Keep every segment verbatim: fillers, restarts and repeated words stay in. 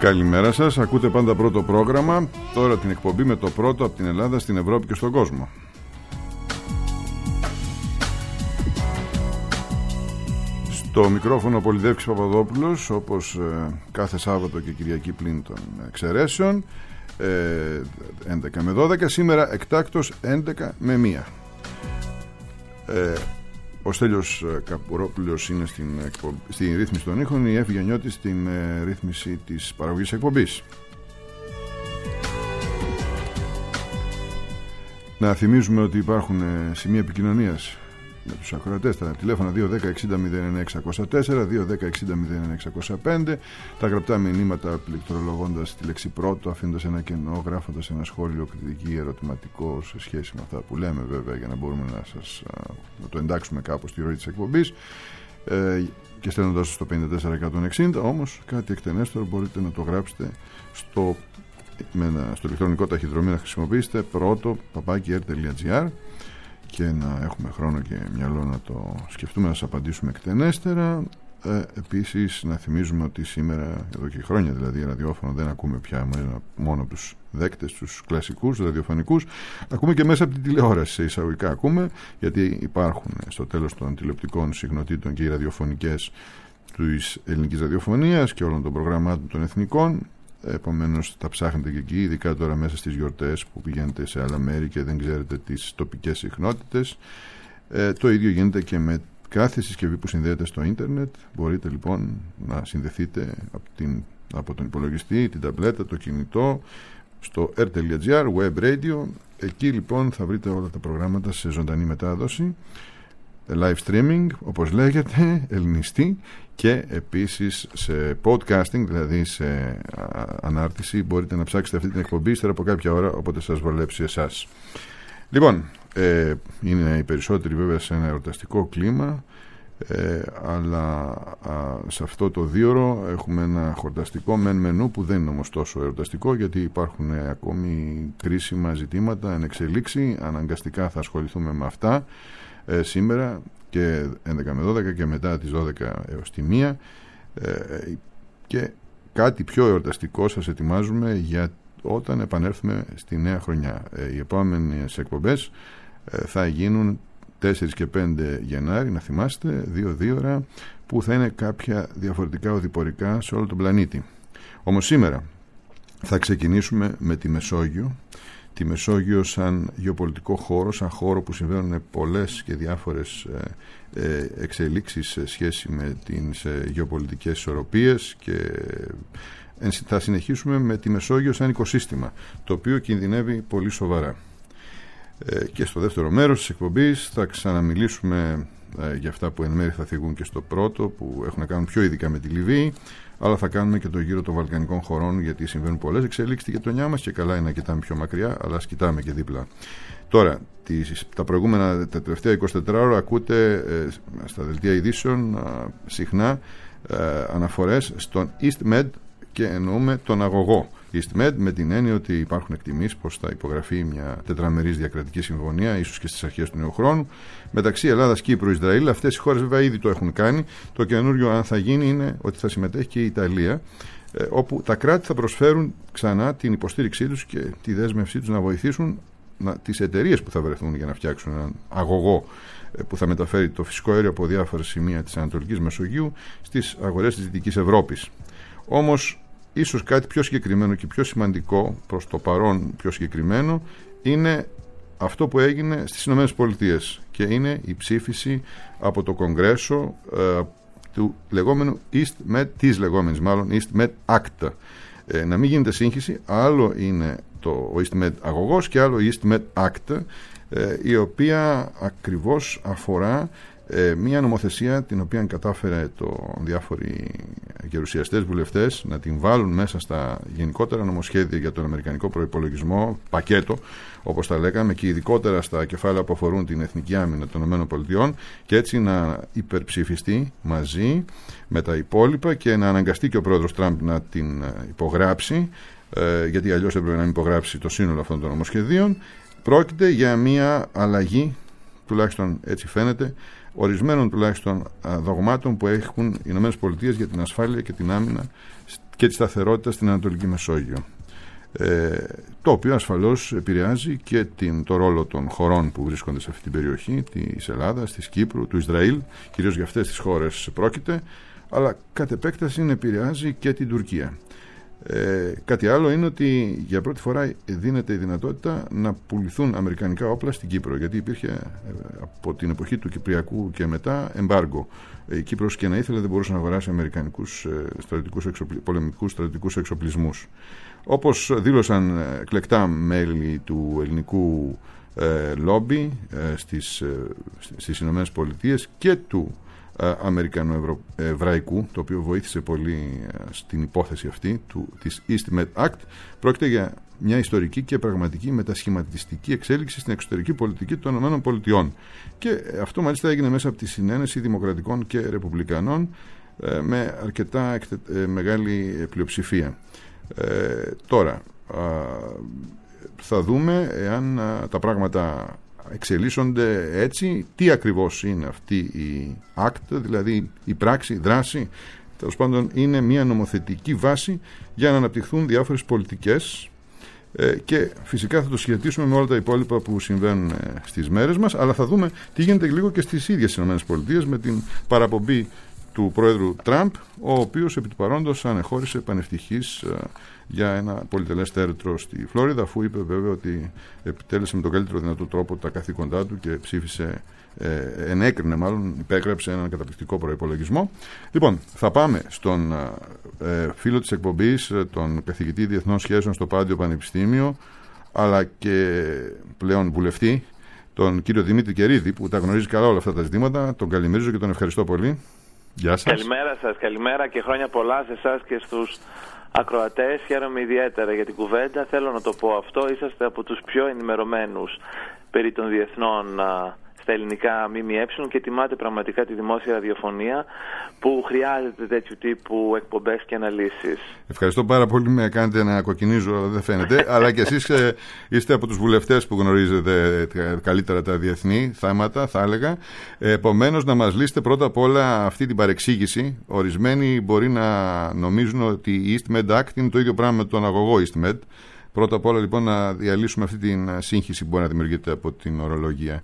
Καλημέρα σας, ακούτε πάντα πρώτο πρόγραμμα. Τώρα την εκπομπή με το πρώτο από την Ελλάδα στην Ευρώπη και στον κόσμο. Στο μικρόφωνο Πολυδεύκης Παπαδόπουλος, όπως ε, κάθε Σάββατο και Κυριακή πλην των εξαιρέσεων, ε, έντεκα με δώδεκα, σήμερα εκτάκτος έντεκα με μία. Ε, ο Στέλιος Καπουρόπουλος είναι στην, εκπομπή, στην ρύθμιση των ήχων, η Εύη Γιαννιώτη στην ε, ρύθμιση της παραγωγής εκπομπής. Να θυμίζουμε ότι υπάρχουν ε, σημεία επικοινωνίας με τους ακροατές, τα τηλέφωνα δύο ένα μηδέν εξήντα μηδέν εννιά εξακόσια τέσσερα, δύο ένα μηδέν εξήντα μηδέν εννιά εξακόσια πέντε, τα γραπτά μηνύματα πληκτρολογώντας τη λέξη πρώτο, αφήνοντας ένα κενό, γράφοντας ένα σχόλιο, κριτική, ερωτηματικό σε σχέση με αυτά που λέμε, βέβαια, για να μπορούμε να, σας, να το εντάξουμε κάπως στη ροή της εκπομπής, ε, και στέλνοντας στο πέντε τέσσερα εκατόν εξήντα. Όμως κάτι εκτενέστερο μπορείτε να το γράψετε στο, με ένα, στο ηλεκτρονικό ταχυδρομείο, να χρησιμοποιήσετε πρώτο παπάκι air τελεία gr, και να έχουμε χρόνο και μυαλό να το σκεφτούμε, να σας απαντήσουμε εκτενέστερα. Ε, επίσης να θυμίζουμε ότι σήμερα, εδώ και χρόνια δηλαδή, ραδιόφωνο δεν ακούμε πια μόνο από τους δέκτες, τους κλασικούς ραδιοφωνικούς, ακούμε και μέσα από την τηλεόραση, σε εισαγωγικά ακούμε, γιατί υπάρχουν στο τέλος των τηλεοπτικών συγνωτήτων και οι ραδιοφωνικές της ελληνικής ραδιοφωνίας και όλων των προγραμμάτων των εθνικών. Επομένως τα ψάχνετε και εκεί, ειδικά τώρα μέσα στις γιορτές που πηγαίνετε σε άλλα μέρη και δεν ξέρετε τις τοπικές συχνότητες. Ε, το ίδιο γίνεται και με κάθε συσκευή που συνδέεται στο ίντερνετ. Μπορείτε λοιπόν να συνδεθείτε από, την, από τον υπολογιστή, την ταμπλέτα, το κινητό, στο air τελεία gr, web radio. Εκεί λοιπόν θα βρείτε όλα τα προγράμματα σε ζωντανή μετάδοση, live streaming όπως λέγεται, ελληνιστή, και επίσης σε podcasting, δηλαδή σε ανάρτηση. Μπορείτε να ψάξετε αυτή την εκπομπή ύστερα από κάποια ώρα, όποτε σας βολέψει εσάς. Λοιπόν, ε, είναι οι περισσότεροι βέβαια σε ένα εορταστικό κλίμα, ε, αλλά α, σε αυτό το δίωρο έχουμε ένα χορταστικό μεν μενού που δεν είναι όμως τόσο εορταστικό, γιατί υπάρχουν ε, ακόμη κρίσιμα ζητήματα εν εξελίξη. Αναγκαστικά θα ασχοληθούμε με αυτά ε, σήμερα και έντεκα με δώδεκα και μετά τις δώδεκα έως τη μία, ε, και κάτι πιο εορταστικό σας ετοιμάζουμε για όταν επανέλθουμε στη νέα χρονιά. Ε, οι επόμενες εκπομπές ε, θα γίνουν τέσσερα και πέντε Γενάρη, να θυμάστε, δύο-δύο ώρα, που θα είναι κάποια διαφορετικά οδηπορικά σε όλο τον πλανήτη. Όμως σήμερα θα ξεκινήσουμε με τη Μεσόγειο. Τη Μεσόγειο σαν γεωπολιτικό χώρο, σαν χώρο που συμβαίνουν πολλές και διάφορες ε, εξελίξεις σε σχέση με τις ε, γεωπολιτικές ισορροπίες, και ε, θα συνεχίσουμε με τη Μεσόγειο σαν οικοσύστημα, το οποίο κινδυνεύει πολύ σοβαρά. Ε, και στο δεύτερο μέρος της εκπομπής θα ξαναμιλήσουμε ε, για αυτά που εν μέρει θα θυγούν και στο πρώτο, που έχουν να κάνουν πιο ειδικά με τη Λιβύη, αλλά θα κάνουμε και το γύρο των Βαλκανικών χωρών, γιατί συμβαίνουν πολλές εξελίξεις στη γειτονιά μας και καλά είναι να κοιτάμε πιο μακριά, αλλά ας κοιτάμε και δίπλα. Τώρα, τις, τα προηγούμενα, τα τελευταία εικοσιτέσσερις ώρα ακούτε ε, στα δελτία ειδήσεων ε, συχνά ε, αναφορές στον EastMed, και εννοούμε τον αγωγό EastMed, με την έννοια ότι υπάρχουν εκτιμήσεις πως θα υπογραφεί μια τετραμερής διακρατική συμφωνία, ίσως και στις αρχές του νέου χρόνου, μεταξύ Ελλάδας, Κύπρου, Ισραήλ. Αυτές οι χώρες βέβαια ήδη το έχουν κάνει. Το καινούριο, αν θα γίνει, είναι ότι θα συμμετέχει και η Ιταλία, ε, όπου τα κράτη θα προσφέρουν ξανά την υποστήριξή τους και τη δέσμευσή τους να βοηθήσουν να, τις εταιρείες που θα βρεθούν για να φτιάξουν έναν αγωγό ε, που θα μεταφέρει το φυσικό αέριο από διάφορα σημεία της Ανατολικής Μεσογείου στις αγορές της Δυτικής Ευρώπης. Όμως, ίσως κάτι πιο συγκεκριμένο και πιο σημαντικό, προς το παρόν πιο συγκεκριμένο, είναι αυτό που έγινε στις Ηνωμένες Πολιτείες, και είναι η ψήφιση από το Κογκρέσο ε, του λεγόμενου EastMed, της λεγόμενης μάλλον EastMed Act. Ε, να μην γίνεται σύγχυση, άλλο είναι το, ο EastMed αγωγός και άλλο η EastMed Act, ε, η οποία ακριβώς αφορά Ε, μια νομοθεσία την οποία κατάφερε το διάφοροι γερουσιαστές, βουλευτές να την βάλουν μέσα στα γενικότερα νομοσχέδια για τον αμερικανικό προϋπολογισμό, πακέτο όπως τα λέγαμε, και ειδικότερα στα κεφάλαια που αφορούν την εθνική άμυνα των ΗΠΑ, και έτσι να υπερψηφιστεί μαζί με τα υπόλοιπα και να αναγκαστεί και ο πρόεδρος Τραμπ να την υπογράψει, ε, γιατί αλλιώς έπρεπε να μην υπογράψει το σύνολο αυτών των νομοσχεδίων. Πρόκειται για μια αλλαγή, τουλάχιστον έτσι φαίνεται, ορισμένων τουλάχιστον δογμάτων που έχουν οι ΗΠΑ για την ασφάλεια και την άμυνα και τη σταθερότητα στην Ανατολική Μεσόγειο. Ε, το οποίο ασφαλώς επηρεάζει και την, το ρόλο των χωρών που βρίσκονται σε αυτή την περιοχή, της Ελλάδας, της Κύπρου, του Ισραήλ, κυρίως για αυτές τις χώρες πρόκειται, αλλά κατ' επέκταση επηρεάζει και την Τουρκία. Ε, κάτι άλλο είναι ότι για πρώτη φορά δίνεται η δυνατότητα να πουληθούν αμερικανικά όπλα στην Κύπρο, γιατί υπήρχε ε, από την εποχή του Κυπριακού και μετά εμπάργκο. Η Κύπρος και να ήθελε δεν μπορούσε να αγοράσει αμερικανικούς ε, στρατιωτικούς εξοπλι... πολεμικούς στρατιωτικούς εξοπλισμούς. Όπως δήλωσαν εκλεκτά μέλη του ελληνικού ε, λόμπι ε, στις, ε, στις Ηνωμένες Πολιτείες και του ε, Αμερικανοεβραϊκού, το οποίο βοήθησε πολύ ε, στην υπόθεση αυτή του, της EastMed Act, πρόκειται για μια ιστορική και πραγματική μετασχηματιστική εξέλιξη στην εξωτερική πολιτική των ΗΠΑ. Και αυτό μάλιστα έγινε μέσα από τη συνένεση δημοκρατικών και ρεπουμπλικανών ε, με αρκετά εκτε, ε, μεγάλη πλειοψηφία. Ε, τώρα α, θα δούμε εάν α, τα πράγματα εξελίσσονται έτσι, τι ακριβώς είναι αυτή η act, δηλαδή η πράξη, η δράση. Τέλος πάντων είναι μια νομοθετική βάση για να αναπτυχθούν διάφορες πολιτικές ε, και φυσικά θα το σχετίσουμε με όλα τα υπόλοιπα που συμβαίνουν ε, στις μέρες μας, αλλά θα δούμε τι γίνεται λίγο και στις ίδιες ΗΠΑ με την παραπομπή του πρόεδρου Τραμπ, ο οποίος επί του παρόντος ανεχώρησε πανευτυχής uh, για ένα πολυτελές θέατρο στη Φλόριδα, αφού είπε βέβαια ότι επιτέλεσε με τον καλύτερο δυνατό τρόπο τα καθήκοντά του και ψήφισε, ε, ενέκρινε μάλλον, υπέγραψε έναν καταπληκτικό προϋπολογισμό. Λοιπόν, θα πάμε στον ε, φίλο της εκπομπής, τον καθηγητή Διεθνών Σχέσεων στο Πάντιο Πανεπιστήμιο, αλλά και πλέον βουλευτή, τον κύριο Δημήτρη Κερίδη, που τα γνωρίζει καλά όλα αυτά τα ζητήματα. Τον καλημερίζω και τον ευχαριστώ πολύ. Γεια σας. Καλημέρα σας, καλημέρα και χρόνια πολλά σε εσάς και στους ακροατές. Χαίρομαι ιδιαίτερα για την κουβέντα. Θέλω να το πω αυτό. Είσαστε από τους πιο ενημερωμένους περί των διεθνών στα ελληνικά ΜΜΕ και τιμάτε πραγματικά τη δημόσια ραδιοφωνία που χρειάζεται τέτοιου τύπου εκπομπές και αναλύσεις. Ευχαριστώ πάρα πολύ. Με κάνετε να κοκκινίζω, αλλά δεν φαίνεται. Αλλά και εσείς ε, είστε από τους βουλευτές που γνωρίζετε καλύτερα τα διεθνή θέματα, θα έλεγα. Επομένως, να μας λύσετε πρώτα απ' όλα αυτή την παρεξήγηση. Ορισμένοι μπορεί να νομίζουν ότι η EastMed Act είναι το ίδιο πράγμα με τον αγωγό EastMed. Πρώτα απ' όλα, λοιπόν, να διαλύσουμε αυτή την σύγχυση που μπορεί να δημιουργείται από την ορολογία.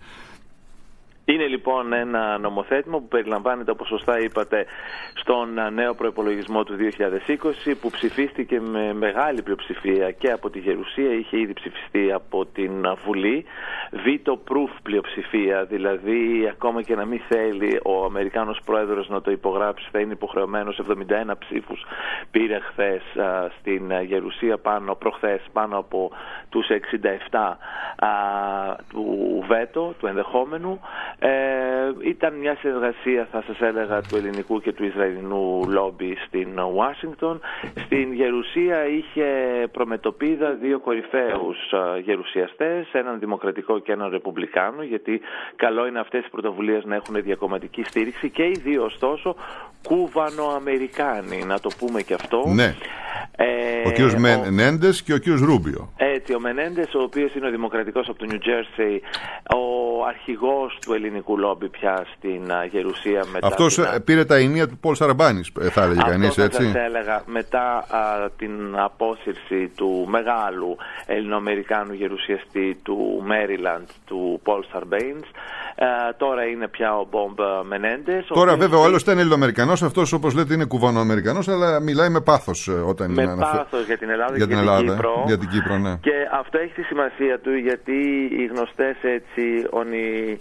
Είναι λοιπόν ένα νομοθέτημα που περιλαμβάνεται, όπως σωστά είπατε, στον νέο προϋπολογισμό του δύο χιλιάδες είκοσι, που ψηφίστηκε με μεγάλη πλειοψηφία και από τη Γερουσία, είχε ήδη ψηφιστεί από την Βουλή, veto proof πλειοψηφία, δηλαδή ακόμα και να μην θέλει ο Αμερικάνος Πρόεδρος να το υπογράψει, θα είναι υποχρεωμένος. εβδομήντα ένα ψήφους πήρε χθες στην Γερουσία, πάνω, προχθές, πάνω από τους εξήντα επτά α, του βέτο, του ενδεχόμενου. Ε, ήταν μια συνεργασία, θα σας έλεγα, του ελληνικού και του Ισραηλινού λόμπι στην Ουάσιγκτον. Στην Γερουσία είχε προμετωπίδα δύο κορυφαίους γερουσιαστές, έναν δημοκρατικό και έναν ρεπουμπλικάνο, γιατί καλό είναι αυτές οι πρωτοβουλίες να έχουν διακομματική στήριξη, και οι δύο ωστόσο Κούβανο-Αμερικάνοι, να το πούμε και αυτό. Ναι. Ε, ο κύριος Μενέντες και ο κύριος Ρούμπιο. Έτσι, ο Μενέντες, ο οποίος είναι ο δημοκρατικός από το Νιου Τζέρσι, ο αρχηγός του ελληνικού λόμπι πια στην uh, Γερουσία. Μετά αυτός την... πήρε τα ενία του Πολ Σαραμπάνης, θα έλεγε κανείς, έτσι. Αυτό θα έλεγα, μετά uh, την απόσυρση του μεγάλου Ελληνοαμερικάνου γερουσιαστή του Μέριλαντ, του Πολ Σαρμπέινς. Uh, τώρα είναι πια ο Μπομπ Μενέντες. Τώρα βέβαια ο άλλος ήταν Ελληνοαμερικανός, αυτός όπως λέτε είναι Κουβανοαμερικανός, αλλά μιλάει με πάθος όταν με είναι πάθος αναφε... για την Ελλάδα, για και την, Ελλάδα, την Κύπρο. Για την Κύπρο, ναι. Και αυτό έχει τη σημασία του, γιατί οι γνωστές έτσι ονει...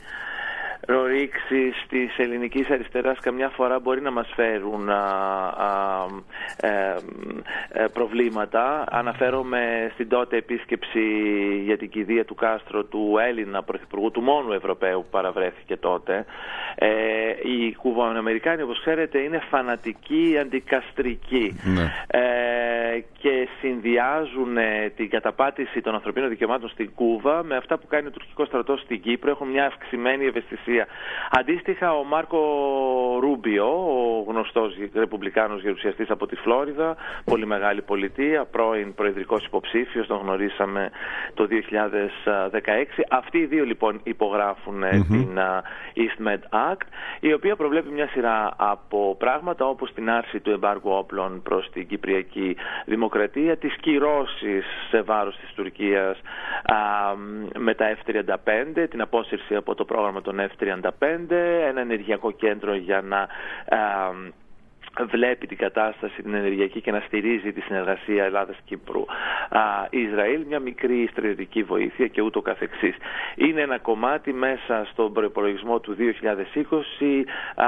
ρορήξεις της ελληνικής αριστεράς καμιά φορά μπορεί να μας φέρουν α, α, ε, ε, προβλήματα. Αναφέρομαι στην τότε επίσκεψη για την κηδεία του Κάστρο του Έλληνα Πρωθυπουργού, του μόνου Ευρωπαίου που παραβρέθηκε τότε. Ε, οι Κουβανοαμερικάνοι, όπως ξέρετε, είναι φανατικοί αντικαστρικοί. Ναι. Ε, και συνδυάζουν την καταπάτηση των ανθρωπίνων δικαιωμάτων στην Κούβα με αυτά που κάνει ο τουρκικός στρατός στην Κύπρο. Έχουν μια αυξημένη ευαισθησία. Αντίστοιχα, ο Μάρκο Ρούμπιο, ο γνωστός ρεπουμπλικάνος γερουσιαστής από τη Φλόριδα, πολύ μεγάλη πολιτεία, πρώην προεδρικός υποψήφιος, τον γνωρίσαμε το δύο χιλιάδες δεκαέξι. Αυτοί οι δύο λοιπόν υπογράφουν mm-hmm. την EastMed Act, η οποία προβλέπει μια σειρά από πράγματα, όπως την άρση του εμπάργου όπλων προς την Κυπριακή Δημοκρατία, τις κυρώσεις σε βάρος της Τουρκίας α, με τα εφ τριάντα πέντε, την απόσυρση από το πρόγραμμα των εφ τριάντα πέντε, ένα ενεργειακό κέντρο για να α, βλέπει την κατάσταση την ενεργειακή και να στηρίζει τη συνεργασία Ελλάδας-Κύπρου-Ισραήλ, μια μικρή στρατιωτική βοήθεια και ούτω καθεξής. Είναι ένα κομμάτι μέσα στον προϋπολογισμό του δύο χιλιάδες είκοσι, α,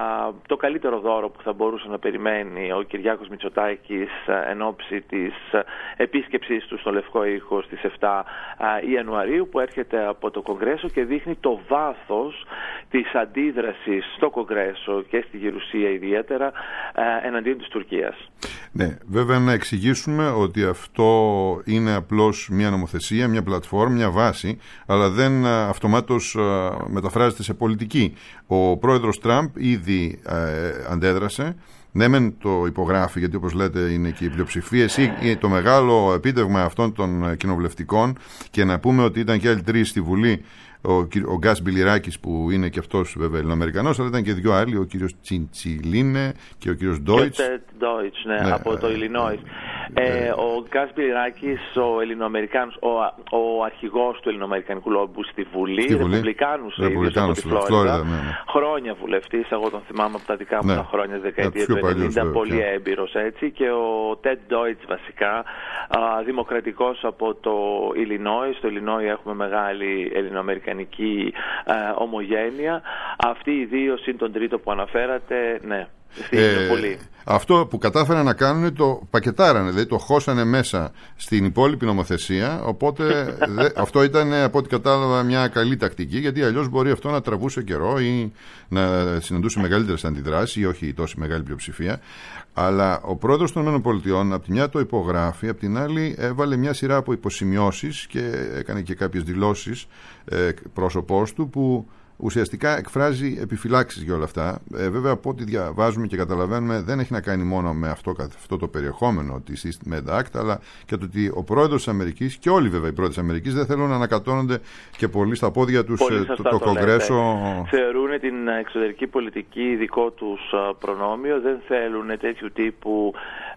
το καλύτερο δώρο που θα μπορούσε να περιμένει ο Κυριάκος Μητσοτάκης εν ώψη της επίσκεψής του στο Λευκό Οίκο στις επτά Ιανουαρίου, που έρχεται από το Κογκρέσο και δείχνει το βάθος της αντίδρασης στο Κογκρέσο και στη Γερουσία ιδιαίτερα εναντίον της Τουρκίας. Ναι, βέβαια να εξηγήσουμε ότι αυτό είναι απλώς μια νομοθεσία, μια πλατφόρμα, μια βάση, αλλά δεν αυτομάτως μεταφράζεται σε πολιτική. Ο πρόεδρος Τραμπ ήδη ε, αντέδρασε. Ναι, μεν το υπογράφει, γιατί όπως λέτε είναι και οι πλειοψηφίες ή το μεγάλο επίτευγμα αυτών των κοινοβουλευτικών, και να πούμε ότι ήταν και άλλοι τρεις στη Βουλή, ο, ο Γκάς Μπιλιράκης που είναι και αυτός βέβαια Ελληνοαμερικανός, αλλά ήταν και δύο άλλοι, ο κύριος Τσιντσιλίνε και ο κύριος Ντόιτς. Ντόιτς, ναι, ναι, από το Ιλινόις. Ε, ο Γκάς Μπιλιράκης, ο Ελληνοαμερικάνος, ο, ο αρχηγός του ελληνοαμερικανικού λόμπου στη Βουλή, στη Βουλή. Ρεπουμπλικάνους ίδιος από τη Φλόριδα, ναι, ναι. χρόνια βουλευτής, εγώ τον θυμάμαι από τα δικά μου ναι. τα χρόνια, δεκαετία του ενενήντα, πολύ yeah. έμπειρος έτσι, και ο Τεντ Ντόιτς βασικά, α, δημοκρατικός από το Ιλινόις. Στο Ιλινόι έχουμε μεγάλη ελληνοαμερικανική α, ομογένεια. Αυτοί οι δύο συν τον τρίτο που αναφέρατε, ναι. Ε, αυτό που κατάφεραν να κάνουν το πακετάρανε, δηλαδή το χώσανε μέσα στην υπόλοιπη νομοθεσία, οπότε δε, αυτό ήταν από ό,τι κατάλαβα μια καλή τακτική, γιατί αλλιώς μπορεί αυτό να τραβούσε καιρό ή να συναντούσε μεγαλύτερες αντιδράσεις ή όχι τόση μεγάλη πλειοψηφία. Αλλά ο πρόεδρος των ΗΠΑ από τη μια το υπογράφει, από την άλλη έβαλε μια σειρά από υποσημειώσεις και έκανε και κάποιες δηλώσεις ε, πρόσωπός του που ουσιαστικά εκφράζει επιφυλάξεις για όλα αυτά. Ε, βέβαια, από ό,τι διαβάζουμε και καταλαβαίνουμε, δεν έχει να κάνει μόνο με αυτό, αυτό το περιεχόμενο της EastMed Act, αλλά και το ότι ο πρόεδρος της Αμερικής και όλοι βέβαια οι πρόεδροι της Αμερικής δεν θέλουν να ανακατώνονται και πολύ στα πόδια τους πολύ το, το, το Κογκρέσο. Θεωρούν την εξωτερική πολιτική δικό τους προνόμιο, δεν θέλουν τέτοιου τύπου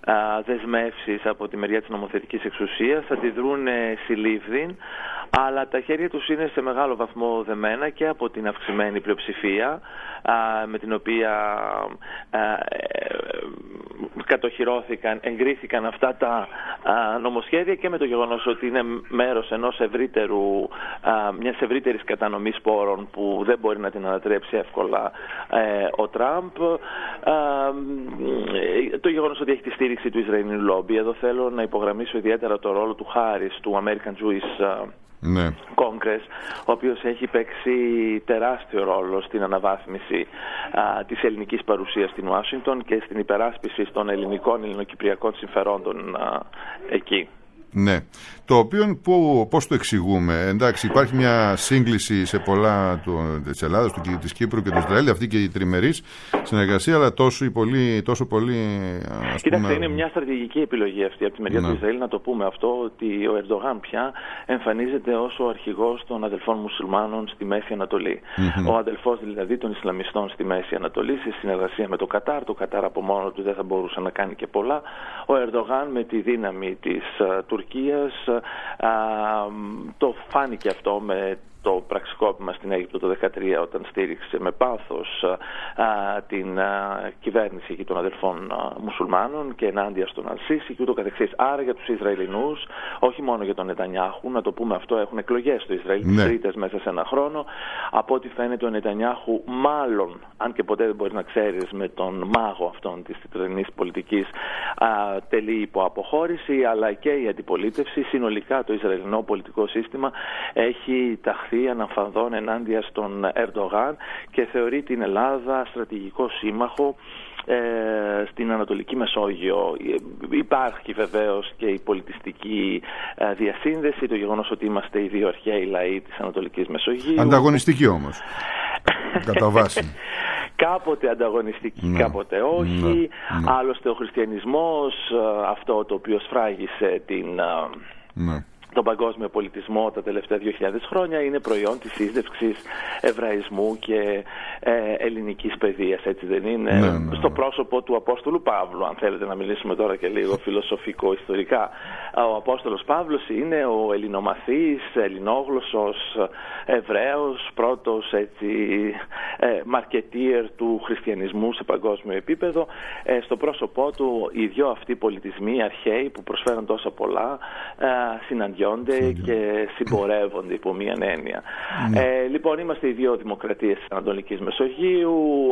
δεσμεύσεις από τη μεριά της νομοθετικής εξουσίας, αντιδρούν συλλήβδιν, αλλά τα χέρια τους είναι σε μεγάλο βαθμό δεμένα και από την αυξημένη πλειοψηφία α, με την οποία α, ε, κατοχυρώθηκαν, εγκρίθηκαν αυτά τα α, νομοσχέδια, και με το γεγονός ότι είναι μέρος ενός ευρύτερου, α, μιας ευρύτερης κατανομής πόρων που δεν μπορεί να την ανατρέψει εύκολα ε, ο Τραμπ, α, το γεγονός ότι έχει τη στήριξη του Ισραηλινού λόμπι. Εδώ θέλω να υπογραμμίσω ιδιαίτερα το ρόλο του Χάρις, του American Jewish ναι. Congress, ο οποίος έχει παίξει τεράστιο ρόλο στην αναβάθμιση α, της ελληνικής παρουσίας στην Ουάσιγκτον και στην υπεράσπιση των ελληνικών ελληνοκυπριακών συμφερόντων α, εκεί. Ναι, το οποίο που, πώς το εξηγούμε? Εντάξει, υπάρχει μια σύγκληση σε πολλά του, της Ελλάδας, του, της Κύπρου και του Ισραήλ, αυτή και η τριμερής συνεργασία, αλλά τόσο πολύ, τόσο πολύ ας Κοίταξε, πούμε... είναι μια στρατηγική επιλογή αυτή από τη μεριά του Ισραήλ, να το πούμε αυτό, ότι ο Ερντογάν πια εμφανίζεται ως ο αρχηγός των αδελφών μουσουλμάνων στη Μέση Ανατολή. Mm-hmm. Ο αδελφός δηλαδή των Ισλαμιστών στη Μέση Ανατολή, σε συνεργασία με το Κατάρ. Το Κατάρ από μόνο του δεν θα μπορούσε να κάνει και πολλά. Ο Ερντογάν με τη δύναμη της Τουρκίας, α, το φάνηκε αυτό με το πραξικόπημα στην Αίγυπτο το δύο χιλιάδες δεκατρία, όταν στήριξε με πάθος α, την α, κυβέρνηση εκεί των αδελφών α, μουσουλμάνων και ενάντια στον Αλσίση και ούτω καθεξής. Άρα για τους Ισραηλινούς, όχι μόνο για τον Νετανιάχου, να το πούμε αυτό, έχουν εκλογές στο Ισραήλ, τις τρίτες μέσα σε ένα χρόνο. Από ό,τι φαίνεται ο Νετανιάχου, μάλλον, αν και ποτέ δεν μπορείς να ξέρεις, με τον μάγο αυτόν της τωρινής πολιτικής, α, τελεί υπό αποχώρηση, αλλά και η αντιπολίτευση, συνολικά το Ισραηλινό πολιτικό σύστημα έχει ταχθεί αναφανδόν ενάντια στον Ερντογάν και θεωρεί την Ελλάδα στρατηγικό σύμμαχο ε, στην Ανατολική Μεσόγειο. Υπάρχει βεβαίως και η πολιτιστική ε, διασύνδεση, το γεγονός ότι είμαστε οι δύο αρχαίοι λαοί της Ανατολικής Μεσογείου. Ανταγωνιστική όμως, κατά βάση. Κάποτε ανταγωνιστική, ναι, κάποτε όχι. Ναι, ναι. Άλλωστε ο χριστιανισμός, αυτό το οποίο σφράγισε την... Ναι. τον παγκόσμιο πολιτισμό τα τελευταία δύο χιλιάδες χρόνια, είναι προϊόν της σύζευξης εβραϊσμού και ε, ελληνικής παιδείας, έτσι δεν είναι? Ναι, ναι, ναι. Στο πρόσωπο του Απόστολου Παύλου, αν θέλετε να μιλήσουμε τώρα και λίγο φιλοσοφικό-ιστορικά. Ο Απόστολος Παύλος είναι ο ελληνομαθής, ελληνόγλωσσος Εβραίος, πρώτος έτσι, ε, μαρκετίερ του χριστιανισμού σε παγκόσμιο επίπεδο. Ε, στο πρόσωπό του οι δυο αυτοί πολιτισμοί αρχαίοι που προσφέρουν τόσα πολλά ε, συναντιόνται και συμπορεύονται υπό μίαν έννοια. Ναι. Ε, λοιπόν, είμαστε οι δύο δημοκρατίες της Ανατολικής Μεσογείου,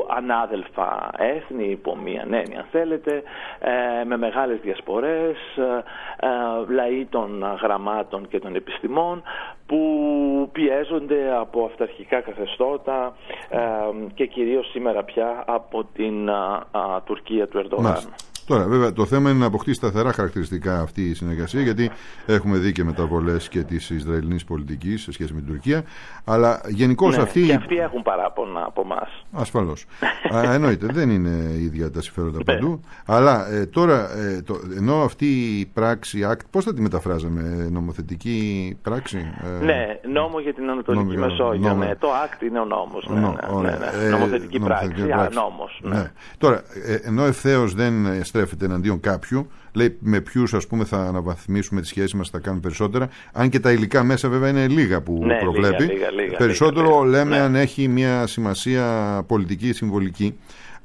ανάδελφα έθνη υπό μίαν έννοια, αν θέλετε, ε, με μεγάλες διασπορές, ε, ε, λαοί των γραμμάτων και των επιστημών που πιέζονται από αυταρχικά καθεστώτα ε, και κυρίως σήμερα πια από την α, α, Τουρκία του Ερντογάν. Μάλιστα. Τώρα, βέβαια, το θέμα είναι να αποκτήσει σταθερά χαρακτηριστικά αυτή η συνεργασία, γιατί έχουμε δει και μεταβολές και της Ισραηλινής πολιτικής σε σχέση με την Τουρκία. Αλλά γενικώς ναι, αυτοί. Και αυτοί έχουν παράπονα από εμάς. Ασφαλώς. Α, εννοείται, δεν είναι ίδια τα συμφέροντα παντού. Αλλά ε, τώρα, ε, το, ενώ αυτή η πράξη, act, πώς θα τη μεταφράζαμε, νομοθετική πράξη? Ε, ναι, νόμο για την Ανατολική νόμο, Μεσόγειο. Νόμο. Ναι, το act είναι ο νόμος. Ναι, νο, ναι, ναι, ναι. Ε, νομοθετική, νομοθετική πράξη, πράξη. Α, νόμος. Ναι. Ναι. Τώρα, ε, ενώ ευθέως δεν στρέφεται εναντίον κάποιου, λέει με ποιους ας πούμε θα αναβαθμίσουμε τις σχέσεις μας, θα κάνουμε περισσότερα, αν και τα υλικά μέσα βέβαια είναι λίγα που ναι, προβλέπει. Λίγα, λίγα, λίγα, περισσότερο λίγα, λίγα. λέμε Ναι. αν έχει μια σημασία πολιτική, συμβολική.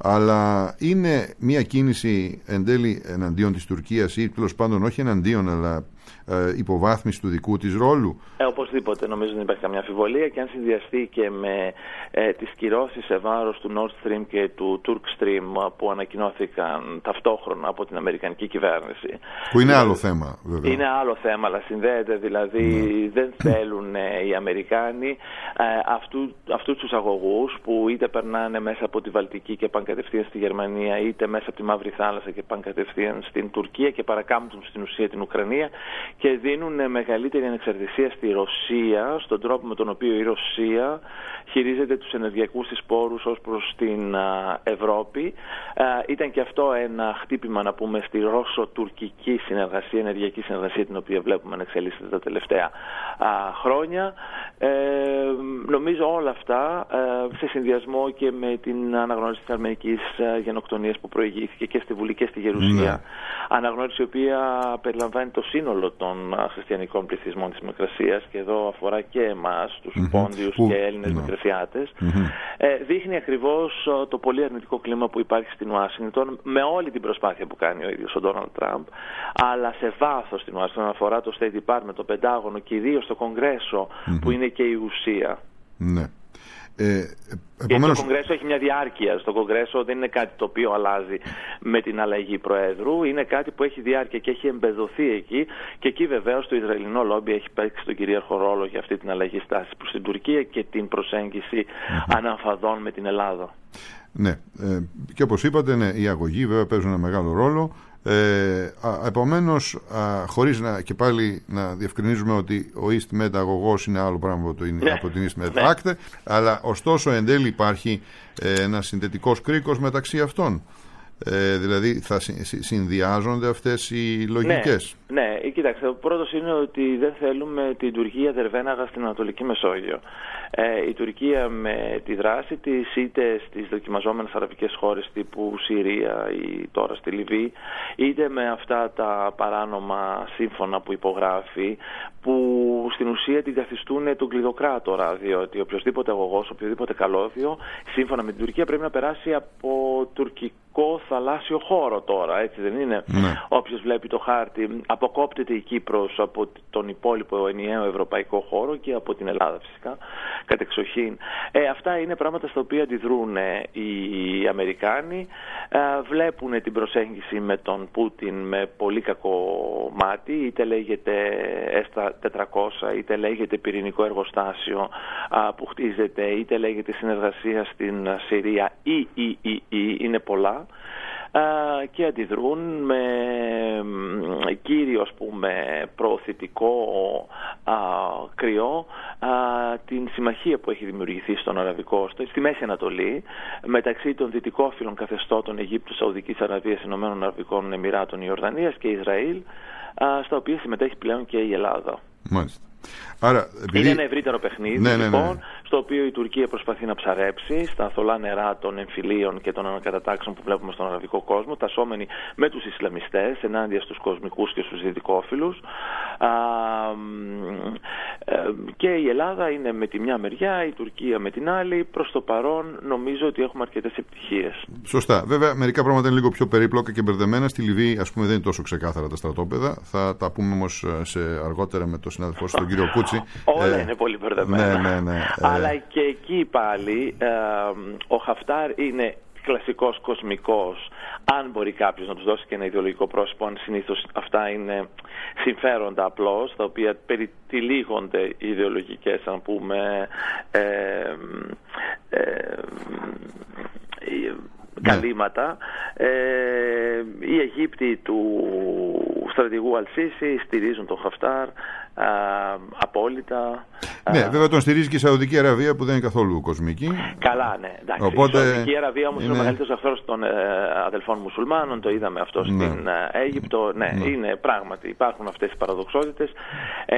Αλλά είναι μια κίνηση εν τέλει εναντίον της Τουρκίας ή τέλος πάντων όχι εναντίον, αλλά ε, υποβάθμιση του δικού της ρόλου? Ε, οπωσδήποτε, νομίζω δεν υπάρχει καμιά αμφιβολία, και αν συνδυαστεί και με ε, τις κυρώσεις σε βάρος του Nord Stream και του Turk Stream που ανακοινώθηκαν ταυτόχρονα από την Αμερικανική κυβέρνηση. Που είναι άλλο θέμα, βέβαια. Είναι άλλο θέμα, αλλά συνδέεται, δηλαδή ναι. δεν θέλουν ε, οι Αμερικάνοι ε, αυτού, αυτούς τους αγωγούς που είτε περνάνε μέσα από τη Βαλτική και πάνε κατευθείαν στη Γερμανία, είτε μέσα από τη Μαύρη Θάλασσα και πάνε κατευθείαν στην Τουρκία και παρακάμπτουν στην ουσία την Ουκρανία και δίνουν μεγαλύτερη ανεξαρτησία στη Ρωσία, στον τρόπο με τον οποίο η Ρωσία χειρίζεται τους ενεργειακούς της πόρους ως προς την α, Ευρώπη. Α, ήταν και αυτό ένα χτύπημα, να πούμε, στη Ρώσο-τουρκική συνεργασία, ενεργειακή συνεργασία, την οποία βλέπουμε να εξελίσσεται τα τελευταία α, χρόνια. Ε, νομίζω όλα αυτά ε, σε συνδυασμό και με την αναγνώριση της αρμενικής γενοκτονίας που προηγήθηκε και στη Βουλή και στη Γερουσία. Ναι. Αναγνώριση η οποία περιλαμβάνει το σύνολο των χριστιανικών πληθυσμών της Μικρασίας, και εδώ αφορά και εμάς, τους mm-hmm. Πόντιους mm-hmm. και Έλληνες mm-hmm. Μικρασιάτες. Mm-hmm. Ε, δείχνει ακριβώς το πολύ αρνητικό κλίμα που υπάρχει στην Ουάσιγκτον, με όλη την προσπάθεια που κάνει ο ίδιος ο Ντόναλντ Τραμπ, αλλά σε βάθος στην Ουάσιγκτον, αφορά το State Department, το Πεντάγωνο και ιδίως το Κογκρέσο, mm-hmm. που είναι και η ουσία. Ναι. Ε, επομένως... Γιατί το Κογκρέσο έχει μια διάρκεια. Στο Κογκρέσο δεν είναι κάτι το οποίο αλλάζει με την αλλαγή Προέδρου. Είναι κάτι που έχει διάρκεια και έχει εμπεδοθεί εκεί. Και εκεί βεβαίως το Ισραηλινό λόμπι έχει παίξει τον κυρίαρχο ρόλο για αυτή την αλλαγή στάσης προς την Τουρκία και την προσέγγιση mm-hmm. αναμφαδών με την Ελλάδα. Ναι. Ε, και όπως είπατε, ναι, οι αγωγοί βέβαια παίζουν ένα μεγάλο ρόλο. Ε, επομένως, α, χωρίς να, και πάλι να διευκρινίζουμε ότι ο EastMed αγωγός είναι άλλο πράγμα από, το, ναι. από την EastMed ναι. Acte, αλλά ωστόσο εν τέλει υπάρχει ε, ένας συνθετικός κρίκος μεταξύ αυτών. Ε, δηλαδή θα συνδυάζονται αυτές οι λογικές. Ναι, ναι, κοίταξε, ο πρώτος είναι ότι δεν θέλουμε την Τουρκία δερβέναγα στην Ανατολική Μεσόγειο. Ε, η Τουρκία με τη δράση της, είτε στις δοκιμαζόμενες αραβικές χώρες τύπου Συρία ή τώρα στη Λιβύη, είτε με αυτά τα παράνομα σύμφωνα που υπογράφει, που στην ουσία την καθιστούν τον κλειδοκράτορα, διότι οποιοδήποτε αγωγός, οποιοδήποτε καλώδιο, σύμφωνα με την Τουρκία, πρέπει να περάσει από τουρκικό θαλάσσιο χώρο τώρα, έτσι δεν είναι? Ναι. Όποιος βλέπει το χάρτη, αποκόπτεται η Κύπρος από τον υπόλοιπο ενιαίο ευρωπαϊκό χώρο και από την Ελλάδα φυσικά, κατεξοχήν. Ε, αυτά είναι πράγματα στα οποία αντιδρούν οι Αμερικάνοι. Ε, βλέπουν την προσέγγιση με τον Πούτιν με πολύ κακό μάτι, είτε λέγεται έστα τετρακόσια, είτε λέγεται πυρηνικό εργοστάσιο α, που χτίζεται, είτε λέγεται συνεργασία στην Συρία ή, ή, ή, ή είναι πολλά. Uh, και αντιδρούν με κύριο, ας πούμε, προωθητικό uh, κρυό uh, την συμμαχία που έχει δημιουργηθεί στον Αραβικό, στη Μέση Ανατολή, μεταξύ των δυτικόφιλων καθεστώτων Αιγύπτου, Σαουδικής Αραβίας, Ηνωμένων Αραβικών Εμιράτων, Ιορδανίας και Ισραήλ, uh, στα οποία συμμετέχει πλέον και η Ελλάδα. Μάλιστα. Άρα, επειδή... Είναι ένα ευρύτερο παιχνίδι, ναι, ναι, λοιπόν, ναι. στο οποίο η Τουρκία προσπαθεί να ψαρέψει στα θολά νερά των εμφυλίων και των ανακατατάξεων που βλέπουμε στον αραβικό κόσμο, τασσόμενοι με τους Ισλαμιστές ενάντια στους κοσμικούς και στους δυτικόφιλους. Α, ε, και η Ελλάδα είναι με τη μια μεριά, η Τουρκία με την άλλη. Προς το παρόν νομίζω ότι έχουμε αρκετές επιτυχίες. Σωστά. Βέβαια, μερικά πράγματα είναι λίγο πιο περίπλοκα και μπερδεμένα. Στη Λιβύη, ας πούμε, δεν είναι τόσο ξεκάθαρα τα στρατόπεδα. Θα τα πούμε όμως σε αργότερα με τον συνάδελφό σου, τον κύριο Κούτσι. Όλα ε, είναι πολύ μπερδεμένα. Ναι, ναι, ναι, ε, Αλλά και εκεί πάλι ε, ο Χαφτάρ είναι κλασικός κοσμικός, αν μπορεί κάποιος να τους δώσει και ένα ιδεολογικό πρόσωπο, αν συνήθως αυτά είναι συμφέροντα απλώς, τα οποία περιτυλίγονται οι ιδεολογικές, αν πούμε, ε, ε, ε, καλύματα. Ε, οι Αιγύπτιοι του στρατηγού Αλσίσι στηρίζουν τον Χαφτάρ α, απόλυτα. Ναι, α, βέβαια τον στηρίζει και η Σαουδική Αραβία που δεν είναι καθόλου κοσμική. Καλά, ναι. Εντάξει. Οπότε, η Σαουδική Αραβία όμως είναι ο μεγαλύτερος εχθρός των ε, αδελφών μουσουλμάνων, το είδαμε αυτό ναι. στην ε, Αίγυπτο. Ναι, ναι, είναι πράγματι, υπάρχουν αυτές οι παραδοξότητες. Ε,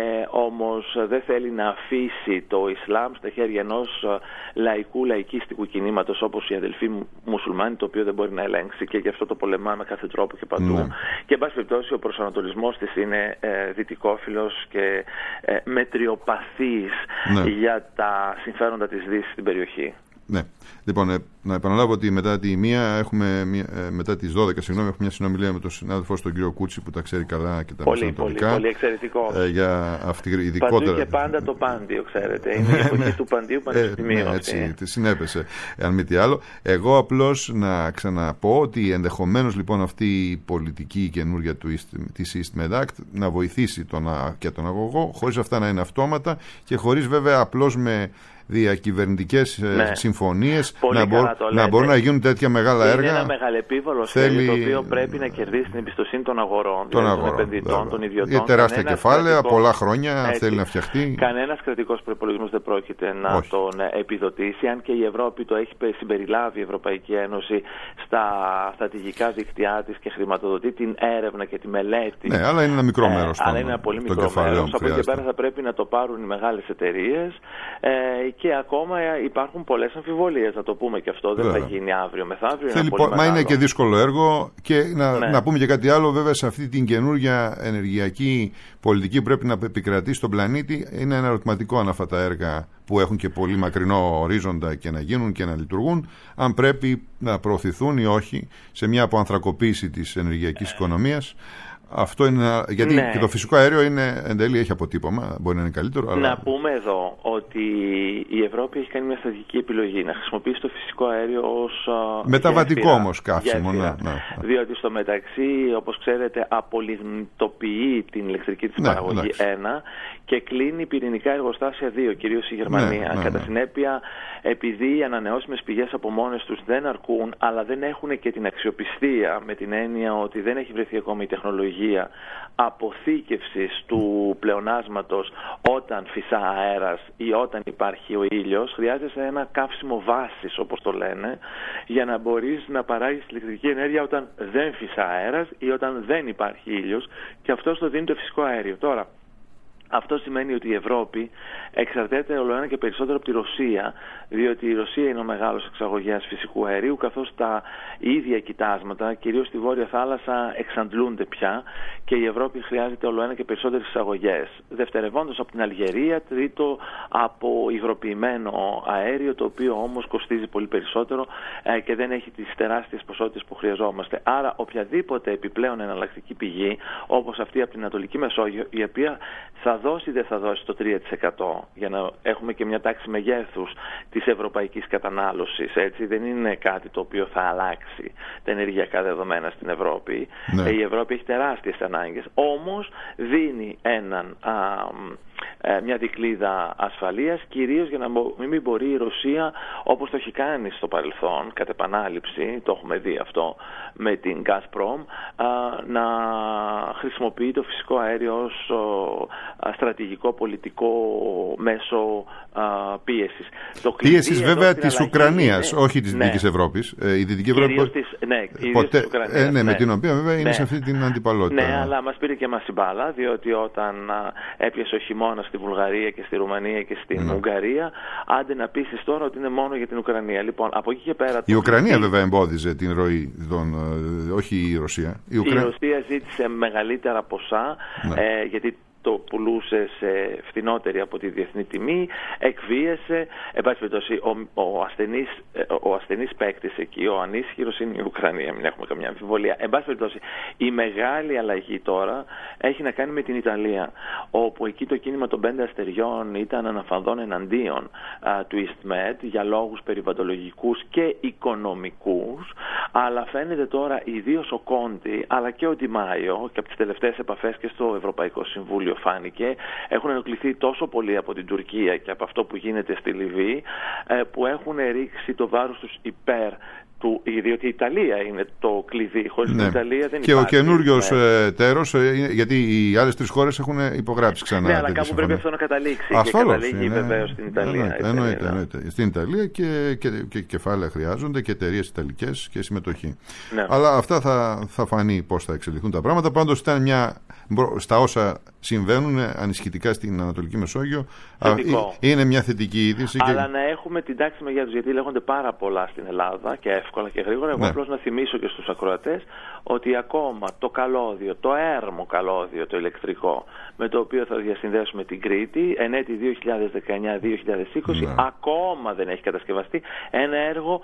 όμως δεν θέλει να αφήσει το Ισλάμ στα χέρια ενός λαϊκού, λαϊκίστικου κινήματος όπως οι αδελφοί μουσουλμάνοι, το οποίο δεν μπορεί να ελέγξει και γι' αυτό το πολεμά με κάθε τρόπο και παντού. Ναι. Και εν πάση περιπτώσει ο προσανατολισμός της είναι ε, δυτικόφιλος και ε, μετριοπαθής ναι. για τα συμφέροντα της Δύσης στην περιοχή. Ναι. Λοιπόν, ε, να επαναλάβω ότι μετά τη μία έχουμε, μία, ε, μετά τις δώδεκα, συγγνώμη, έχουμε μια συνομιλία με τον συνάδελφο τον κύριο Κούτσι που τα ξέρει καλά και τα μεσανατολικά. Πολύ, πολύ εξαιρετικό. Ε, για αυτή, ειδικότερα... Παντού και πάντα το πάντιο, ξέρετε. Είναι η εποχή του παντίου πανεπιστημίου. Ε, ναι, έτσι, τη συνέπεσε, αν μη τι άλλο. Εγώ απλώς να ξαναπώ ότι ενδεχομένως λοιπόν αυτή η πολιτική καινούργια του, της East Med Act να βοηθήσει τον, και τον αγωγό, χωρίς αυτά να είναι αυτόματα και χωρίς βέβαια απλώς με διακυβερνητικές ναι. συμφωνίες να, μπο, να μπορούν να γίνουν τέτοια μεγάλα είναι έργα. Είναι ένα μεγαλεπίβολο θέλει... σχέδιο το οποίο πρέπει να κερδίσει την εμπιστοσύνη των αγορών, των, δηλαδή των επενδυτών, βέβαια. Των ιδιωτών. Είναι τεράστια κεφάλαια, κρατικός... πολλά χρόνια έτσι. Θέλει να φτιαχτεί. Κανένας κρατικός προϋπολογισμός δεν πρόκειται να Όχι. τον επιδοτήσει, αν και η Ευρώπη το έχει συμπεριλάβει η Ευρωπαϊκή Ένωση στα στρατηγικά δίκτυά της και χρηματοδοτεί την έρευνα και τη μελέτη. Ναι, αλλά είναι ένα μικρό μέρος. Ε, αλλά είναι ένα πολύ μικρό μέρος. Από εκεί και πέρα θα πρέπει να το πάρουν οι μεγάλες εταιρείες. Ε, και ακόμα υπάρχουν πολλές αμφιβολίες, να το πούμε και αυτό. Δεν βέβαια. Θα γίνει αύριο μεθαύριο. Θέλει, είναι μα είναι και δύσκολο έργο. Και να, ναι. να πούμε και κάτι άλλο, βέβαια, σε αυτή την καινούργια ενεργειακή πολιτική που πρέπει να επικρατεί στον πλανήτη. Είναι ένα ερωτηματικό αν αυτά τα έργα που έχουν και πολύ μακρινό ορίζοντα και να γίνουν και να λειτουργούν, αν πρέπει να προωθηθούν ή όχι σε μια αποανθρακοποίηση της ενεργειακής οικονομίας. Αυτό είναι, γιατί ναι. και το φυσικό αέριο είναι, εν τέλει έχει αποτύπωμα, μπορεί να είναι καλύτερο. Αλλά... Να πούμε εδώ ότι η Ευρώπη έχει κάνει μια στρατηγική επιλογή να χρησιμοποιήσει το φυσικό αέριο ως μεταβατικό όμως καύσιμο. Ναι, ναι. Διότι στο μεταξύ, όπως ξέρετε, απολιγνητοποιεί την ηλεκτρική της ναι, παραγωγή εντάξει. ένα και κλείνει πυρηνικά εργοστάσια δύο, κυρίως η Γερμανία. Ναι, ναι, Κατά ναι. συνέπεια, επειδή οι ανανεώσιμες πηγές από μόνες τους δεν αρκούν, αλλά δεν έχουν και την αξιοπιστία με την έννοια ότι δεν έχει βρεθεί ακόμα η τεχνολογία αποθήκευσης του πλεονάσματος όταν φυσά αέρας ή όταν υπάρχει ο ήλιος, χρειάζεσαι ένα καύσιμο βάσης, όπως το λένε, για να μπορείς να παράγεις ηλεκτρική ενέργεια όταν δεν φυσά αέρας ή όταν δεν υπάρχει ήλιος, και αυτό το δίνει το φυσικό αέριο. Τώρα, αυτό σημαίνει ότι η Ευρώπη εξαρτάται όλο ένα και περισσότερο από τη Ρωσία, διότι η Ρωσία είναι ο μεγάλος εξαγωγέας φυσικού αερίου, καθώς τα ίδια κοιτάσματα, κυρίως στη Βόρεια Θάλασσα, εξαντλούνται πια και η Ευρώπη χρειάζεται όλο ένα και περισσότερες εισαγωγές. Δευτερευόντως από την Αλγερία, τρίτο από υγροποιημένο αέριο, το οποίο όμως κοστίζει πολύ περισσότερο ε, και δεν έχει τις τεράστιες ποσότητες που χρειαζόμαστε. Άρα, οποιαδήποτε επιπλέον εναλλακτική πηγή, όπως αυτή από την Ανατολική Μεσόγειο, η οποία θα δώσει ή δεν θα δώσει το τρία τοις εκατό, για να έχουμε και μια τάξη μεγέθους της ευρωπαϊκής κατανάλωσης, έτσι. Δεν είναι κάτι το οποίο θα αλλάξει τα ενεργειακά δεδομένα στην Ευρώπη. Ναι. Η Ευρώπη έχει τεράστιες ανάγκες, όμως δίνει έναν, α, μια δικλείδα ασφαλείας, κυρίως για να μην μπορεί η Ρωσία, όπως το έχει κάνει στο παρελθόν κατ' επανάληψη, το έχουμε δει αυτό με την Gazprom, να χρησιμοποιεί το φυσικό αέριο ως στρατηγικό πολιτικό μέσο πίεσης. Πίεσης βέβαια της Ουκρανίας, είναι... όχι της ναι. Δυτικής Ευρώπης. Η Δυτική Ευρώπη της, ναι, ποτέ... της Ουκρανίας, ε, ναι, ναι, με την οποία βέβαια είναι ναι. σε αυτή την αντιπαλότητα. Ναι, αλλά μας πήρε και μας η μπάλα, διότι όταν έπιασε ο χειμώνας στη Βουλγαρία και στη Ρουμανία και στην ναι. Ουγγαρία, άντε να πείσεις τώρα ότι είναι μόνο για την Ουκρανία. Λοιπόν, από εκεί και πέρα... Η Ουκρανία βέβαια εμπόδιζε την ροή, των, όχι η Ρωσία. Η, Ουκρα... η Ρωσία ζήτησε μεγαλύτερα ποσά, ναι. ε, γιατί το πουλούσε σε φθηνότερη από τη διεθνή τιμή, εκβίασε. Εν πάση περιπτώσει, ο, ο ασθενής, ο ασθενής παίκτης εκεί, ο ανίσχυρος, είναι η Ουκρανία, μην έχουμε καμιά αμφιβολία. Εν πάση περιπτώσει, η μεγάλη αλλαγή τώρα έχει να κάνει με την Ιταλία, όπου εκεί το κίνημα των πέντε αστεριών ήταν αναφανδόν εναντίον α, του EastMed για λόγους περιβαλλοντολογικούς και οικονομικούς, αλλά φαίνεται τώρα ιδίως ο Κόντι, αλλά και ο Ντιμάιο, και από τις τελευταίες επαφές και στο Ευρωπαϊκό Συμβούλιο φάνηκε, έχουν ενοχληθεί τόσο πολύ από την Τουρκία και από αυτό που γίνεται στη Λιβύη, που έχουν ρίξει το βάρος τους υπέρ του, διότι η Ιταλία είναι το κλειδί. Χωρίς ναι. την Ιταλία δεν και υπάρχει. Και ο καινούριος ναι. τέρος, γιατί οι άλλες τρεις χώρες έχουν υπογράψει ξανά. Ναι, αλλά κάπου συμφωνία. Πρέπει αυτό να καταλήξει. Ασφαλώς, και καταλήγει βεβαίως στην Ιταλία. Εννοείται, εννοείται, εννοείται. Στην Ιταλία και, και, και κεφάλαια χρειάζονται και εταιρείες ιταλικές και συμμετοχή. Ναι. Αλλά αυτά θα, θα φανεί πώς θα εξελιχθούν τα πράγματα. Πάντως ήταν μια, στα όσα συμβαίνουν ανησυχητικά στην Ανατολική Μεσόγειο, θετικό. Είναι μια θετική είδηση. Αλλά και... να έχουμε την τάξη μεγέθους, γιατί λέγονται πάρα πολλά στην Ελλάδα και εύκολα και γρήγορα. Εγώ ναι. απλώς να θυμίσω και στους ακροατές ότι ακόμα το καλώδιο, το έρμο καλώδιο, το ηλεκτρικό, με το οποίο θα διασυνδέσουμε την Κρήτη, εν έτη δύο χιλιάδες δεκαεννιά δύο χιλιάδες είκοσι, ναι. ακόμα δεν έχει κατασκευαστεί. Ένα έργο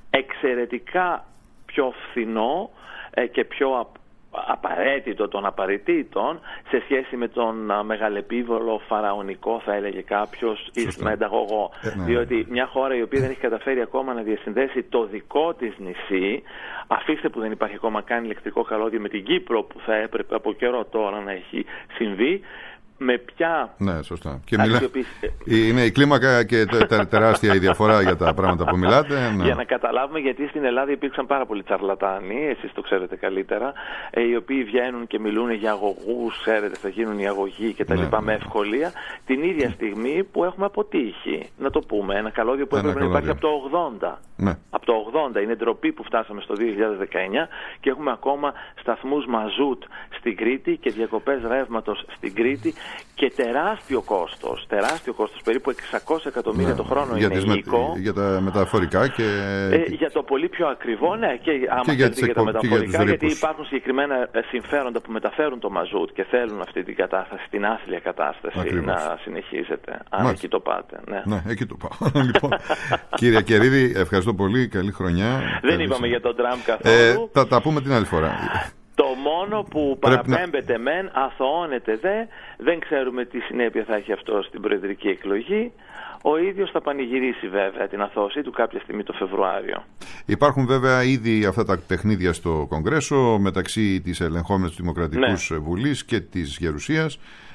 εξαιρετικά πιο φθηνό ε, και πιο απ απαραίτητο των απαραίτητων σε σχέση με τον μεγαλεπίβολο φαραωνικό, θα έλεγε κάποιος, EastMed αγωγό. Ε, ναι. Διότι μια χώρα η οποία δεν έχει καταφέρει ακόμα να διασυνδέσει το δικό της νησί, αφήστε που δεν υπάρχει ακόμα καν ηλεκτρικό καλώδιο με την Κύπρο, που θα έπρεπε από καιρό τώρα να έχει συμβεί, με ποια... Ναι, σωστά. Και μιλά... Είναι η κλίμακα και τε, τεράστια η διαφορά για τα πράγματα που μιλάτε. Ναι. Για να καταλάβουμε, γιατί στην Ελλάδα υπήρξαν πάρα πολλοί τσαρλατάνοι, εσείς το ξέρετε καλύτερα, οι οποίοι βγαίνουν και μιλούν για αγωγούς, ξέρετε, θα γίνουν οι αγωγοί και τα ναι, λοιπά ναι. με ευκολία, την ίδια στιγμή που έχουμε αποτύχει. Να το πούμε, ένα καλώδιο που έπρεπε να υπάρχει από το ογδόντα. Ναι. Από το ογδόντα. Είναι ντροπή που φτάσαμε στο δύο χιλιάδες δεκαεννιά και έχουμε ακόμα σταθμούς μαζούτ στην Κρήτη και διακοπές ρεύματος στην Κρήτη. Και τεράστιο κόστος, τεράστιο κόστος, περίπου εξακόσια εκατομμύρια ναι, το χρόνο για είναι υλικό. Με, για τα μεταφορικά και... Ε, για το πολύ πιο ακριβό, ναι, και άμα και για, για τα μεταφορικά, για γιατί υπάρχουν συγκεκριμένα συμφέροντα που μεταφέρουν το μαζούτ και θέλουν αυτή την κατάσταση, την άθλια κατάσταση ακριβώς. να συνεχίζεται. Αν Μάλιστα. εκεί το πάτε. Ναι, ναι εκεί το πάω. Λοιπόν, κύριε Κερίδη, ευχαριστώ πολύ, καλή χρονιά. Δεν είπαμε για τον Τραμπ καθόλου. Ε, θα τα πούμε την άλλη φορά. Το μόνο που παραπέμπεται να... μεν, αθωώνεται δε, δεν ξέρουμε τι συνέπεια θα έχει αυτό στην προεδρική εκλογή. Ο ίδιος θα πανηγυρίσει βέβαια την αθώωσή του κάποια στιγμή το Φεβρουάριο. Υπάρχουν βέβαια ήδη αυτά τα παιχνίδια στο Κογκρέσο μεταξύ της ελεγχόμενης του Δημοκρατικούς ναι. Βουλής και της Γερουσίας.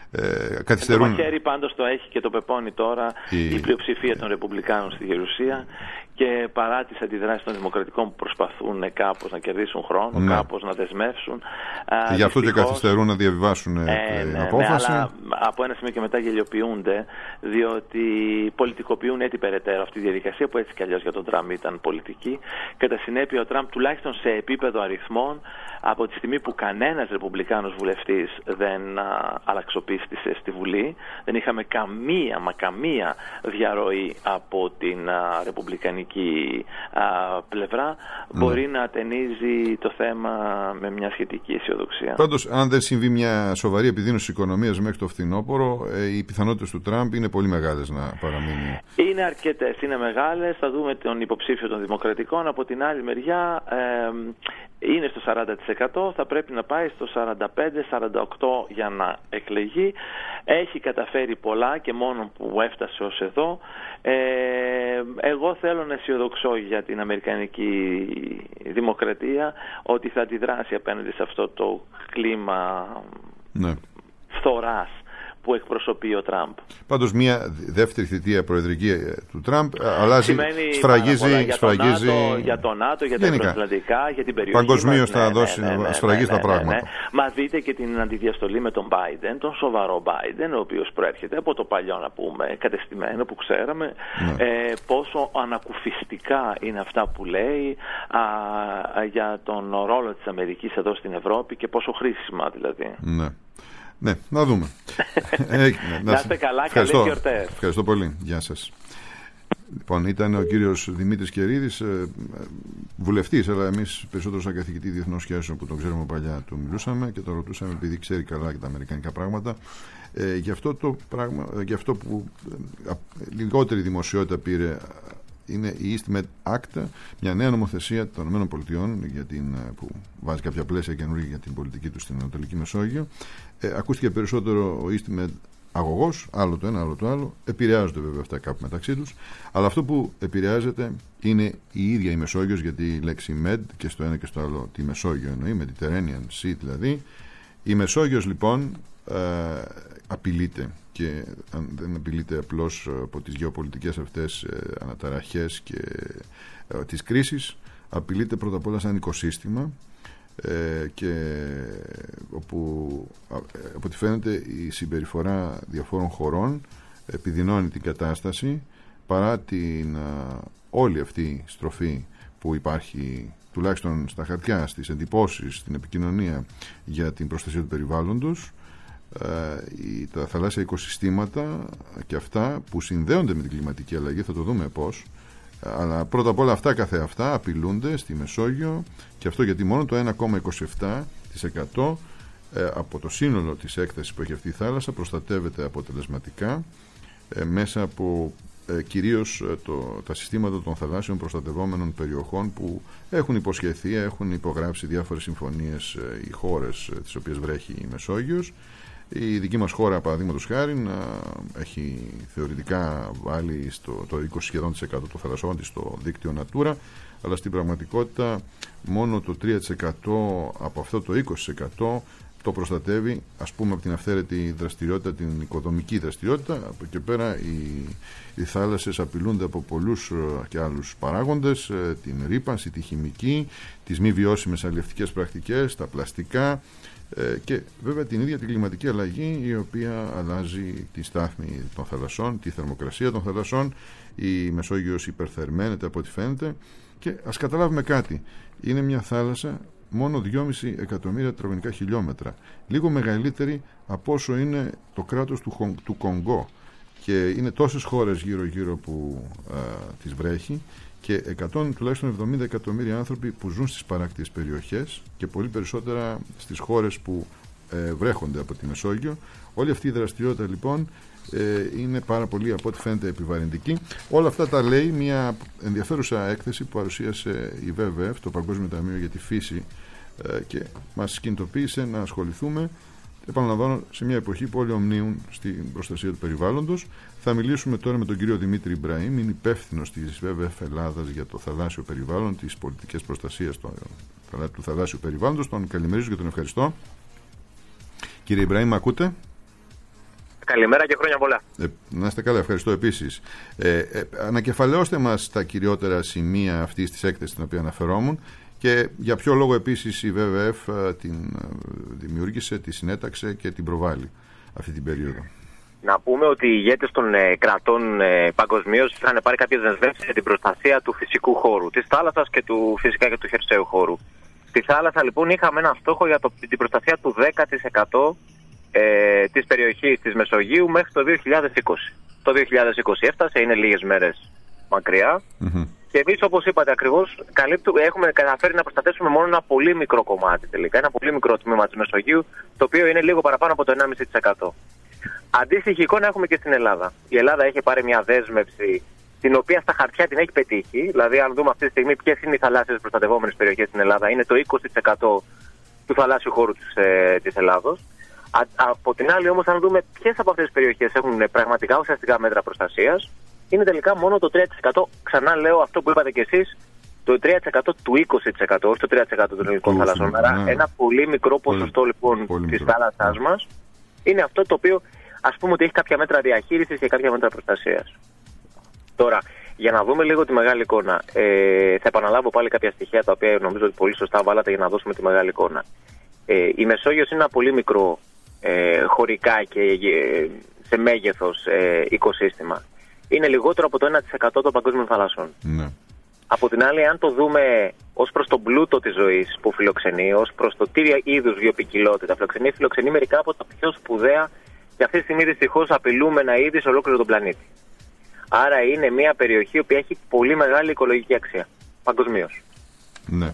Ε, καθυστερούν... Το μαχαίρι πάντως το έχει και το πεπώνει τώρα η, η πλειοψηφία των Ρεπουμπλικάνων στη Γερουσία, και παρά τις αντιδράσεις των Δημοκρατικών που προσπαθούν κάπως να κερδίσουν χρόνο, ναι. κάπως να δεσμεύσουν. Γι' αυτό και καθυστερούν να διαβιβάσουν ε, την ναι, απόφαση. Ναι, αλλά από ένα σημείο και μετά γελιοποιούνται, διότι πολιτικοποιούν έτσι περαιτέρω αυτή τη διαδικασία, που έτσι κι αλλιώς για τον Τραμπ ήταν πολιτική. Κατά συνέπεια, ο Τραμπ τουλάχιστον σε επίπεδο αριθμών, από τη στιγμή που κανένας Ρεπουμπλικάνος βουλευτής δεν α, αλλαξοπίστησε στη Βουλή, δεν είχαμε καμία, μα καμία διαρροή από την α, Ρεπουμπλικανική αμερικανική α, πλευρά μπορεί mm. να ατενίζει το θέμα με μια σχετική αισιοδοξία. Πάντως, αν δεν συμβεί μια σοβαρή επιδείνωση της οικονομίας μέχρι το φθινόπωρο, ε, οι πιθανότητες του Τραμπ είναι πολύ μεγάλες να παραμείνει. Είναι αρκετές, είναι μεγάλες. Θα δούμε τον υποψήφιο των Δημοκρατικών. Από την άλλη μεριά ε, είναι στο σαράντα τοις εκατό, θα πρέπει να πάει στο σαράντα πέντε σαράντα οκτώ για να εκλεγεί. Έχει καταφέρει πολλά και μόνο που έφτασε ως εδώ. Ε, εγώ θέλω να αισιοδοξώ για την Αμερικανική Δημοκρατία ότι θα αντιδράσει απέναντι σε αυτό το κλίμα ναι. φθοράς που εκπροσωπεί ο Τραμπ. Πάντως μια δεύτερη θητεία προεδρική του Τραμπ αλλάζει, σημαίνει σφραγίζει, για, σφραγίζει... Το ΝΑΤΟ, για το ΝΑΤΟ, για τα Ευρωατλαντικά, για την περιοχή. Παγκοσμίως θα ναι, δώσει, ναι, ναι, ναι, σφραγίζει ναι, τα ναι, πράγματα. Ναι, ναι. Μα δείτε και την αντιδιαστολή με τον Biden, τον σοβαρό Biden, ο οποίος προέρχεται από το παλιό, να πούμε, κατεστημένο που ξέραμε, ναι. ε, πόσο ανακουφιστικά είναι αυτά που λέει α, για τον ρόλο της Αμερικής εδώ στην Ευρώπη και πόσο χρήσιμα δηλαδή. Ναι. Ναι, να δούμε. ε, ναι, να είστε καλά, καλές γιορτές. Ευχαριστώ πολύ. Γεια σας. Λοιπόν, ήταν ο κύριος Δημήτρης Κερίδης, βουλευτής, αλλά εμείς περισσότερο σαν καθηγητή διεθνών σχέσεων που τον ξέρουμε παλιά του μιλούσαμε και τον ρωτούσαμε επειδή ξέρει καλά και τα αμερικανικά πράγματα. Ε, γι' αυτό το πράγμα, γι' αυτό που ε, λιγότερη δημοσιότητα πήρε είναι η East Med Act, μια νέα νομοθεσία των ΗΠΑ για την, που βάζει κάποια πλαίσια καινούργια για την πολιτική του στην Ανατολική Μεσόγειο. Ε, ακούστηκε περισσότερο ο East Med αγωγός, άλλο το ένα, άλλο το άλλο. Επηρεάζονται βέβαια αυτά κάπου μεταξύ τους. Αλλά αυτό που επηρεάζεται είναι η ίδια η Μεσόγειος, γιατί η λέξη Med και στο ένα και στο άλλο τη Μεσόγειο εννοεί, Mediterranean Sea δηλαδή. Η Μεσόγειος λοιπόν ε, απειλείται, και αν δεν απειλείται απλώς από τις γεωπολιτικές αυτές ε, αναταραχές και ε, της κρίσης, απειλείται πρώτα απ' όλα σαν οικοσύστημα ε, και όπου ε, από ό,τι φαίνεται η συμπεριφορά διαφόρων χωρών επιδεινώνει την κατάσταση παρά την ε, όλη αυτή στροφή που υπάρχει τουλάχιστον στα χαρτιά, στις εντυπώσεις, στην επικοινωνία για την προστασία του περιβάλλοντος. Τα θαλάσσια οικοσυστήματα και αυτά που συνδέονται με την κλιματική αλλαγή, θα το δούμε πώς, αλλά πρώτα απ' όλα αυτά καθεαυτά απειλούνται στη Μεσόγειο, και αυτό γιατί μόνο το ένα κόμμα είκοσι επτά τοις εκατό από το σύνολο της έκτασης που έχει αυτή η θάλασσα προστατεύεται αποτελεσματικά μέσα από κυρίως το, τα συστήματα των θαλάσσιων προστατευόμενων περιοχών που έχουν υποσχεθεί, έχουν υπογράψει διάφορες συμφωνίες οι χώρες τις οποίες βρέχει η Μεσόγειος. Η δική μας χώρα, παραδείγματος χάρη, έχει θεωρητικά βάλει στο, το είκοσι σχεδόν τοις εκατό των θαλασσών της στο δίκτυο Natura, αλλά στην πραγματικότητα μόνο το τρία τοις εκατό από αυτό το είκοσι τοις εκατό το προστατεύει, ας πούμε, από την αυθαίρετη δραστηριότητα, την οικοδομική δραστηριότητα. Από εκεί πέρα οι, οι θάλασσες απειλούνται από πολλούς και άλλους παράγοντες, την ρύπανση, τη χημική, τις μη βιώσιμες αλλιευτικές πρακτικές, τα πλαστικά και βέβαια την ίδια την κλιματική αλλαγή, η οποία αλλάζει τη στάθμη των θαλασσών, τη θερμοκρασία των θαλασσών. Η Μεσόγειος υπερθερμαίνεται από ό,τι φαίνεται, και ας καταλάβουμε κάτι, είναι μια θάλασσα μόνο δυόμισι εκατομμύρια τετραγωνικά χιλιόμετρα, λίγο μεγαλύτερη από όσο είναι το κράτος του, του Κονγκό, και είναι τόσες χώρες γύρω γύρω που α, τις βρέχει, και εκατό τουλάχιστον εβδομήντα εκατομμύρια άνθρωποι που ζουν στις παράκτιες περιοχές, και πολύ περισσότερα στις χώρες που ε, βρέχονται από τη Μεσόγειο. Όλη αυτή η δραστηριότητα λοιπόν ε, είναι πάρα πολύ, από ό,τι φαίνεται, επιβαρυντική. Όλα αυτά τα λέει μια ενδιαφέρουσα έκθεση που παρουσίασε η ντάμπλιου ντάμπλιου εφ, το Παγκόσμιο Ταμείο για τη Φύση, ε, και μας κινητοποίησε να ασχοληθούμε, επαναλαμβάνω, σε μια εποχή που όλοι ομνύουν στην προστασία του περιβάλλοντος. Θα μιλήσουμε τώρα με τον κύριο Δημήτρη Ιμπραήμ, είναι υπεύθυνος της ντάμπλιου ντάμπλιου εφ Ελλάδας για το θαλάσσιο περιβάλλον, τις πολιτικές προστασίας του θαλάσσιου περιβάλλοντος. Τον καλημερίζω και τον ευχαριστώ. Κύριε Ιμπραήμ, ακούτε? Καλημέρα και χρόνια πολλά. Ε, να είστε καλά, ευχαριστώ επίσης. Ε, ε, ανακεφαλαιώστε μας τα κυριότερα σημεία αυτής της έκθεσης στην οποία αναφερόμουν, και για ποιο λόγο επίσης η ντάμπλιου ντάμπλιου εφ την δημιούργησε, τη συνέταξε και την προβάλλει αυτή την περίοδο. Να πούμε ότι οι ηγέτες των ε, κρατών ε, παγκοσμίως είχαν πάρει κάποιες δεσμεύσεις για την προστασία του φυσικού χώρου, της θάλασσας και του, φυσικά και του χερσαίου χώρου. Στη θάλασσα λοιπόν είχαμε ένα στόχο για το, την προστασία του δέκα τοις εκατό ε, της περιοχής της Μεσογείου μέχρι το δύο χιλιάδες είκοσι. Το δύο χιλιάδες είκοσι έφτασε, είναι λίγες μέρες μακριά. Mm-hmm. Και εμείς, όπως είπατε ακριβώς, έχουμε καταφέρει να προστατεύσουμε μόνο ένα πολύ μικρό κομμάτι τελικά. Ένα πολύ μικρό τμήμα της Μεσογείου, το οποίο είναι λίγο παραπάνω από το ενάμιση τοις εκατό. Αντίστοιχη εικόνα έχουμε και στην Ελλάδα. Η Ελλάδα έχει πάρει μια δέσμευση, την οποία στα χαρτιά την έχει πετύχει. Δηλαδή, αν δούμε αυτή τη στιγμή ποιες είναι οι θαλάσσιες προστατευόμενες περιοχές στην Ελλάδα, είναι το είκοσι τοις εκατό του θαλάσσιου χώρου της, ε, της Ελλάδος. Α, από την άλλη, όμως, αν δούμε ποιες από αυτές τις περιοχές έχουν πραγματικά ουσιαστικά μέτρα προστασίας, είναι τελικά μόνο το τρία τοις εκατό. Ξανά λέω αυτό που είπατε κι εσείς, το τρία τοις εκατό του είκοσι τοις εκατό, όχι το τρία τοις εκατό των ελληνικών θαλασσών. Ναι. Ένα πολύ μικρό ποσοστό λοιπόν της θάλασσάς μας είναι αυτό το οποίο, ας πούμε, ότι έχει κάποια μέτρα διαχείρισης και κάποια μέτρα προστασίας. Τώρα, για να δούμε λίγο τη μεγάλη εικόνα, ε, θα επαναλάβω πάλι κάποια στοιχεία τα οποία νομίζω ότι πολύ σωστά βάλατε για να δώσουμε τη μεγάλη εικόνα. Ε, η Μεσόγειος είναι ένα πολύ μικρό ε, χωρικά και ε, σε μέγεθος ε, οικοσύστημα. Είναι λιγότερο από το ένα τοις εκατό των παγκόσμιων θαλασσών. Ναι. Από την άλλη, αν το δούμε ως προς τον πλούτο της ζωής που φιλοξενεί, ως προς το τι είδους βιοποικιλότητα φιλοξενεί, φιλοξενεί μερικά από τα πιο σπουδαία και αυτή τη στιγμή δυστυχώς απειλούμενα είδη σε ολόκληρο τον πλανήτη. Άρα είναι μια περιοχή που έχει πολύ μεγάλη οικολογική αξία παγκοσμίως. Ναι.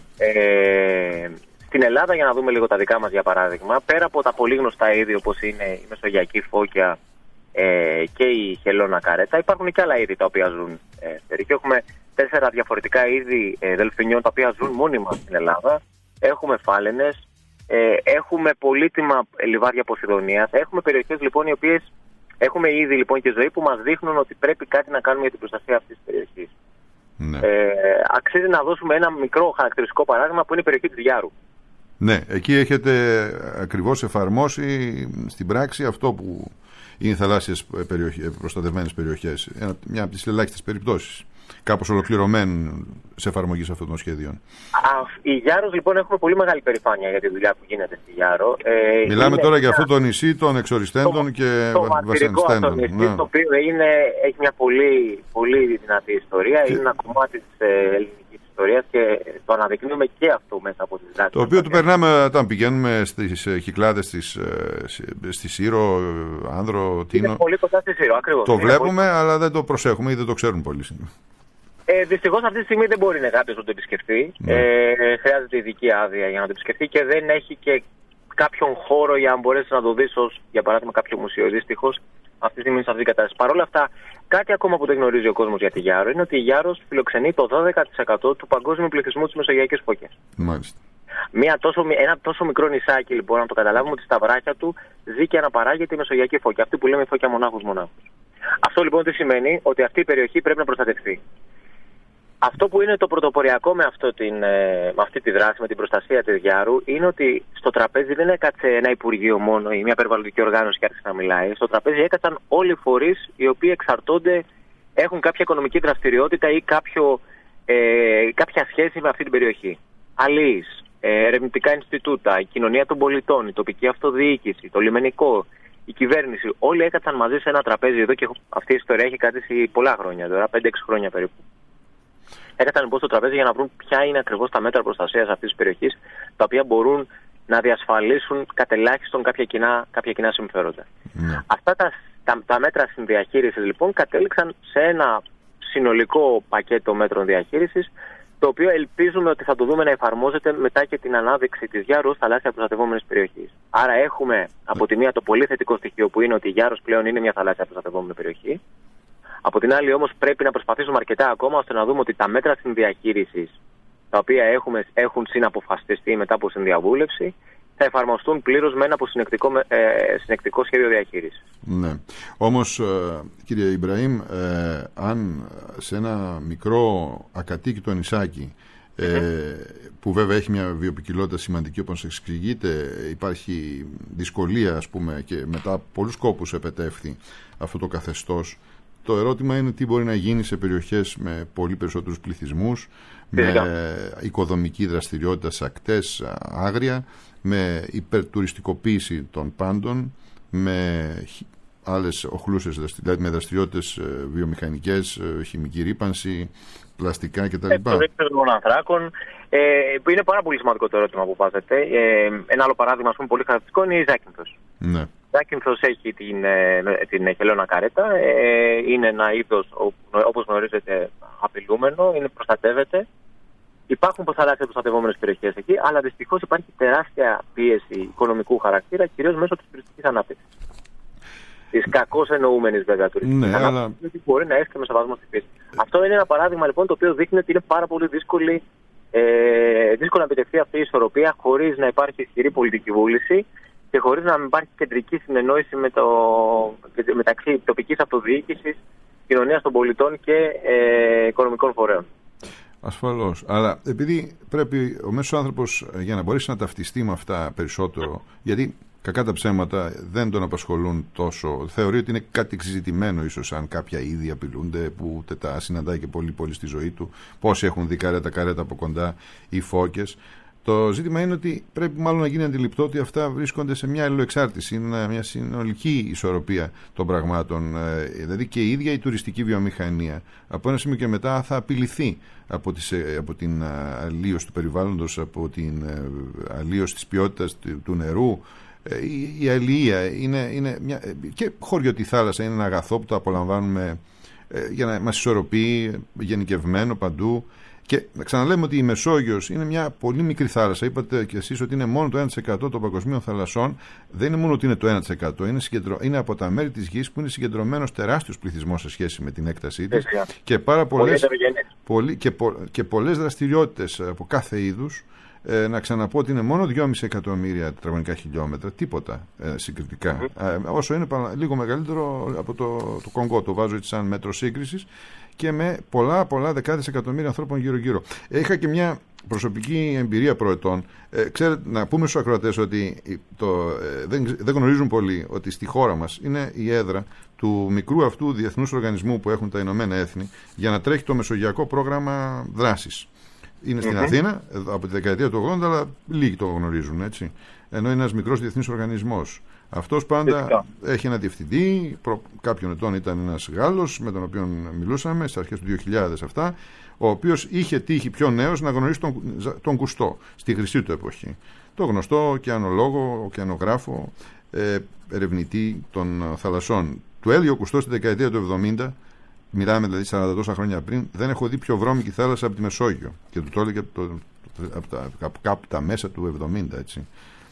Ε, στην Ελλάδα, για να δούμε λίγο τα δικά μας για παράδειγμα, πέρα από τα πολύ γνωστά είδη όπως είναι η μεσογειακή φώκια ε, και η χελώνα καρέτα, υπάρχουν και άλλα είδη τα οποία ζουν ε, στην περιοχή. Έχουμε τέσσερα διαφορετικά είδη ε, δελφινιών τα οποία ζουν μόνιμα στην Ελλάδα. Έχουμε φάλαινες, ε, έχουμε πολύτιμα λιβάδια Ποσειδονίας. Έχουμε περιοχές λοιπόν οι οποίες έχουμε είδη λοιπόν και ζωή που μας δείχνουν ότι πρέπει κάτι να κάνουμε για την προστασία αυτής της περιοχής. Ναι. Ε, αξίζει να δώσουμε ένα μικρό χαρακτηριστικό παράδειγμα που είναι η περιοχή της Γιάρου. Ναι, εκεί έχετε ακριβώς εφαρμόσει στην πράξη αυτό που είναι θαλάσσιες περιοχές, προστατευμένες περιοχές. Μια από τις ελάχιστες περιπτώσεις κάπως ολοκληρωμένων σε εφαρμογή σε αυτών των σχεδίων. Η Γιάρος λοιπόν έχουμε πολύ μεγάλη περηφάνεια για τη δουλειά που γίνεται στη Γιάρο. Ε, Μιλάμε τώρα για αυτό το νησί των εξοριστέντων το, και βασανιστέντων. Το νησί ναι. Το οποίο είναι, έχει μια πολύ, πολύ δυνατή ιστορία, και... είναι ένα κομμάτι της ε, ελληνικής ιστορίας και το αναδεικνύουμε και αυτό μέσα από τις δράσεις. Το οποίο το περνάμε όταν πηγαίνουμε στις ε, Κυκλάδες, στις, ε, στη Σύρο, Άνδρο, Τίνο. Είναι πολύ κοντά στη Σύρο, ακριβώς. Το είναι βλέπουμε πολύ... αλλά δεν το προσέχουμε ή δεν το ξέρουν πολύ. Ε, δυστυχώς αυτή τη στιγμή δεν μπορεί να κάποιος να το επισκεφτεί. Ναι. Ε, χρειάζεται ειδική άδεια για να το επισκεφτεί και δεν έχει και κάποιον χώρο για να μπορέσει να το δει ως, για παράδειγμα, κάποιο μουσείο. Δυστυχώς αυτή τη στιγμή είναι σε αυτή την κατάσταση. Παρ' όλα αυτά, κάτι ακόμα που δεν γνωρίζει ο κόσμος για τη Γιάρο είναι ότι η Γιάρος φιλοξενεί το δώδεκα τοις εκατό του παγκόσμιου πληθυσμού της Μεσογειακής Φώκιας. Μάλιστα. Μια τόσο, ένα τόσο μικρό νησάκι, λοιπόν, να το καταλάβουμε ότι στα βράχια του ζει και αναπαράγεται η Μεσογειακή Φώκια. Αυτή που λέμε φώκια μονάχους μονάχους. Αυτό λοιπόν τι σημαίνει? Ότι αυτή η περιοχή πρέπει να προστατευτεί. Αυτό που είναι το πρωτοποριακό με, αυτό την, με αυτή τη δράση, με την προστασία της Γιάρου, είναι ότι στο τραπέζι δεν έκατσε ένα Υπουργείο μόνο ή μια περιβαλλοντική οργάνωση και άρχισε να μιλάει. Στο τραπέζι έκατσαν όλοι οι φορείς οι οποίοι εξαρτώνται, έχουν κάποια οικονομική δραστηριότητα ή κάποιο, ε, κάποια σχέση με αυτή την περιοχή. Αλείς, ε, ερευνητικά Ινστιτούτα, η κοινωνία των πολιτών, η τοπική αυτοδιοίκηση, το λιμενικό, η κυβέρνηση. Όλοι έκατσαν μαζί σε ένα τραπέζι εδώ και αυτή η ιστορία έχει κρατήσει πολλά χρόνια τώρα, πέντε έξι χρόνια περίπου. Έκατσαν λοιπόν στο τραπέζι για να βρουν ποια είναι ακριβώς τα μέτρα προστασίας αυτής της περιοχής, τα οποία μπορούν να διασφαλίσουν κατ' ελάχιστον κάποια κοινά, κάποια κοινά συμφέροντα. Mm. Αυτά τα, τα, τα μέτρα συνδιαχείρισης λοιπόν κατέληξαν σε ένα συνολικό πακέτο μέτρων διαχείρισης, το οποίο ελπίζουμε ότι θα το δούμε να εφαρμόζεται μετά και την ανάδειξη της Γιάρου ως θαλάσσια προστατευόμενης περιοχής. Άρα έχουμε από τη μία το πολύ θετικό στοιχείο που είναι ότι η Γιάρος πλέον είναι μια θαλάσσια προστατευόμενη περιοχή. Από την άλλη όμως πρέπει να προσπαθήσουμε αρκετά ακόμα ώστε να δούμε ότι τα μέτρα συνδιαχείρισης τα οποία έχουμε, έχουν συναποφασιστεί μετά από συνδιαβούλευση θα εφαρμοστούν πλήρως με ένα αποσυνεκτικό ε, συνεκτικό σχέδιο διαχείρισης. Ναι. Όμως ε, κύριε Ιμπραήμ, ε, αν σε ένα μικρό ακατοίκητο νησάκι ε, mm-hmm. που βέβαια έχει μια βιοποικιλότητα σημαντική όπως εξηγείτε, υπάρχει δυσκολία ας πούμε και μετά πολλούς κόπους επετεύχθη αυτό το καθεστώς. Το ερώτημα είναι τι μπορεί να γίνει σε περιοχές με πολύ περισσότερους πληθυσμούς, με οικοδομική δραστηριότητα σε ακτές άγρια, με υπερτουριστικοποίηση των πάντων, με άλλες οχλούσες δραστηριότητες, με δραστηριότητες βιομηχανικές, χημική ρύπανση, πλαστικά κτλ. Εξοδέκτες των ανθράκων. Ε, είναι πάρα πολύ σημαντικό το ερώτημα που βάζετε. Ε, ένα άλλο παράδειγμα, ας πούμε, πολύ χαρακτηριστικό είναι η Ζάκυνθος. Ναι. Η Ζάκυνθος έχει την, την χελώνα καρέτα. Ε, είναι ένα είδος, όπως γνωρίζετε, απειλούμενο, είναι προστατεύεται. Υπάρχουν προστατάξεις προστατευόμενες περιοχές εκεί, αλλά δυστυχώς υπάρχει τεράστια πίεση οικονομικού χαρακτήρα, κυρίως μέσω της τουριστικής ανάπτυξης. Της κακώς εννοούμενης βέβαια τουριστικής ναι, ανάπτυξης, αλλά... που μπορεί να έρχεται με σεβασμό στη φύση. Αυτό είναι ένα παράδειγμα λοιπόν το οποίο δείχνει ότι είναι πάρα πολύ δύσκολη, ε, δύσκολο να επιτευχθεί αυτή η ισορροπία χωρίς να υπάρχει ισχυρή πολιτική βούληση και χωρίς να υπάρχει κεντρική συνεννόηση με το, μεταξύ τοπικής αυτοδιοίκησης, κοινωνίας των πολιτών και ε, οικονομικών φορέων. Ασφαλώς. Αλλά επειδή πρέπει ο μέσος άνθρωπος για να μπορέσει να ταυτιστεί με αυτά περισσότερο, γιατί κακά τα ψέματα δεν τον απασχολούν τόσο, θεωρεί ότι είναι κάτι εξυζητημένο ίσως αν κάποια είδη απειλούνται που ούτε τα συναντάει και πολύ πολύ στη ζωή του, πόσοι έχουν δει καρέτα καρέτα από κοντά ή φώκες. Το ζήτημα είναι ότι πρέπει μάλλον να γίνει αντιληπτό ότι αυτά βρίσκονται σε μια αλληλοεξάρτηση, είναι μια συνολική ισορροπία των πραγμάτων. Δηλαδή και η ίδια η τουριστική βιομηχανία από ένα σημείο και μετά θα απειληθεί από, τις, από την αλλίωση του περιβάλλοντος, από την αλλίωση της ποιότητας του νερού. Η, η αλληλεία είναι, είναι μια, και χωριωτή θάλασσα είναι ένα αγαθό που το απολαμβάνουμε για να μας ισορροπεί, γενικευμένο παντού. Και να ξαναλέμε ότι η Μεσόγειος είναι μια πολύ μικρή θάλασσα. Είπατε και εσείς ότι είναι μόνο το ένα τοις εκατό των παγκοσμίων θαλασσών. Δεν είναι μόνο ότι είναι το ένα τοις εκατό. Είναι, συγκεντρω... είναι από τα μέρη της γης που είναι συγκεντρωμένος τεράστιος πληθυσμός σε σχέση με την έκτασή της. Και πάρα πολλές, πολύ... και πο... και πολλές δραστηριότητες από κάθε είδους. Ε, να ξαναπώ ότι είναι μόνο δυόμισι εκατομμύρια τετραγωνικά χιλιόμετρα, τίποτα ε, συγκριτικά. Mm-hmm. Ε, όσο είναι λίγο μεγαλύτερο από το, το Κονγκό, το βάζω έτσι σαν μέτρο σύγκρισης, και με πολλά πολλά δεκάδες εκατομμύρια ανθρώπων γύρω-γύρω. Είχα και μια προσωπική εμπειρία προετών. Ε, ξέρετε, να πούμε στους ακροατές ότι το, ε, δεν, δεν γνωρίζουν πολύ ότι στη χώρα μας είναι η έδρα του μικρού αυτού διεθνούς οργανισμού που έχουν τα Ηνωμένα Έθνη για να τρέχει το Μεσογειακό Πρόγραμμα Δράσης. Είναι στην mm-hmm. Αθήνα από τη δεκαετία του ογδόντα, αλλά λίγοι το γνωρίζουν, έτσι. Ενώ είναι ένας μικρός διεθνής οργανισμός. Αυτός πάντα Φυσικά. έχει ένα διευθυντή, προ... κάποιον ετών ήταν ένας Γάλλος με τον οποίο μιλούσαμε στις αρχές του δύο χιλιάδες αυτά, ο οποίος είχε τύχει πιο νέος να γνωρίσει τον, τον Κουστό στη χρυσή του εποχή. Το γνωστό ωκεανολόγο, ωκεανογράφο, ε, ερευνητή των θαλασσών. Του έλεγε ο Κουστός στη δεκαετία του εβδομήντα, μιλάμε δηλαδή σαράντα τόσα χρόνια πριν, δεν έχω δει πιο βρώμικη θάλασσα από τη Μεσόγειο. Και του το έλεγε από, το, από, τα, από κάπου τα μέσα του εβδομήντα, έτσι.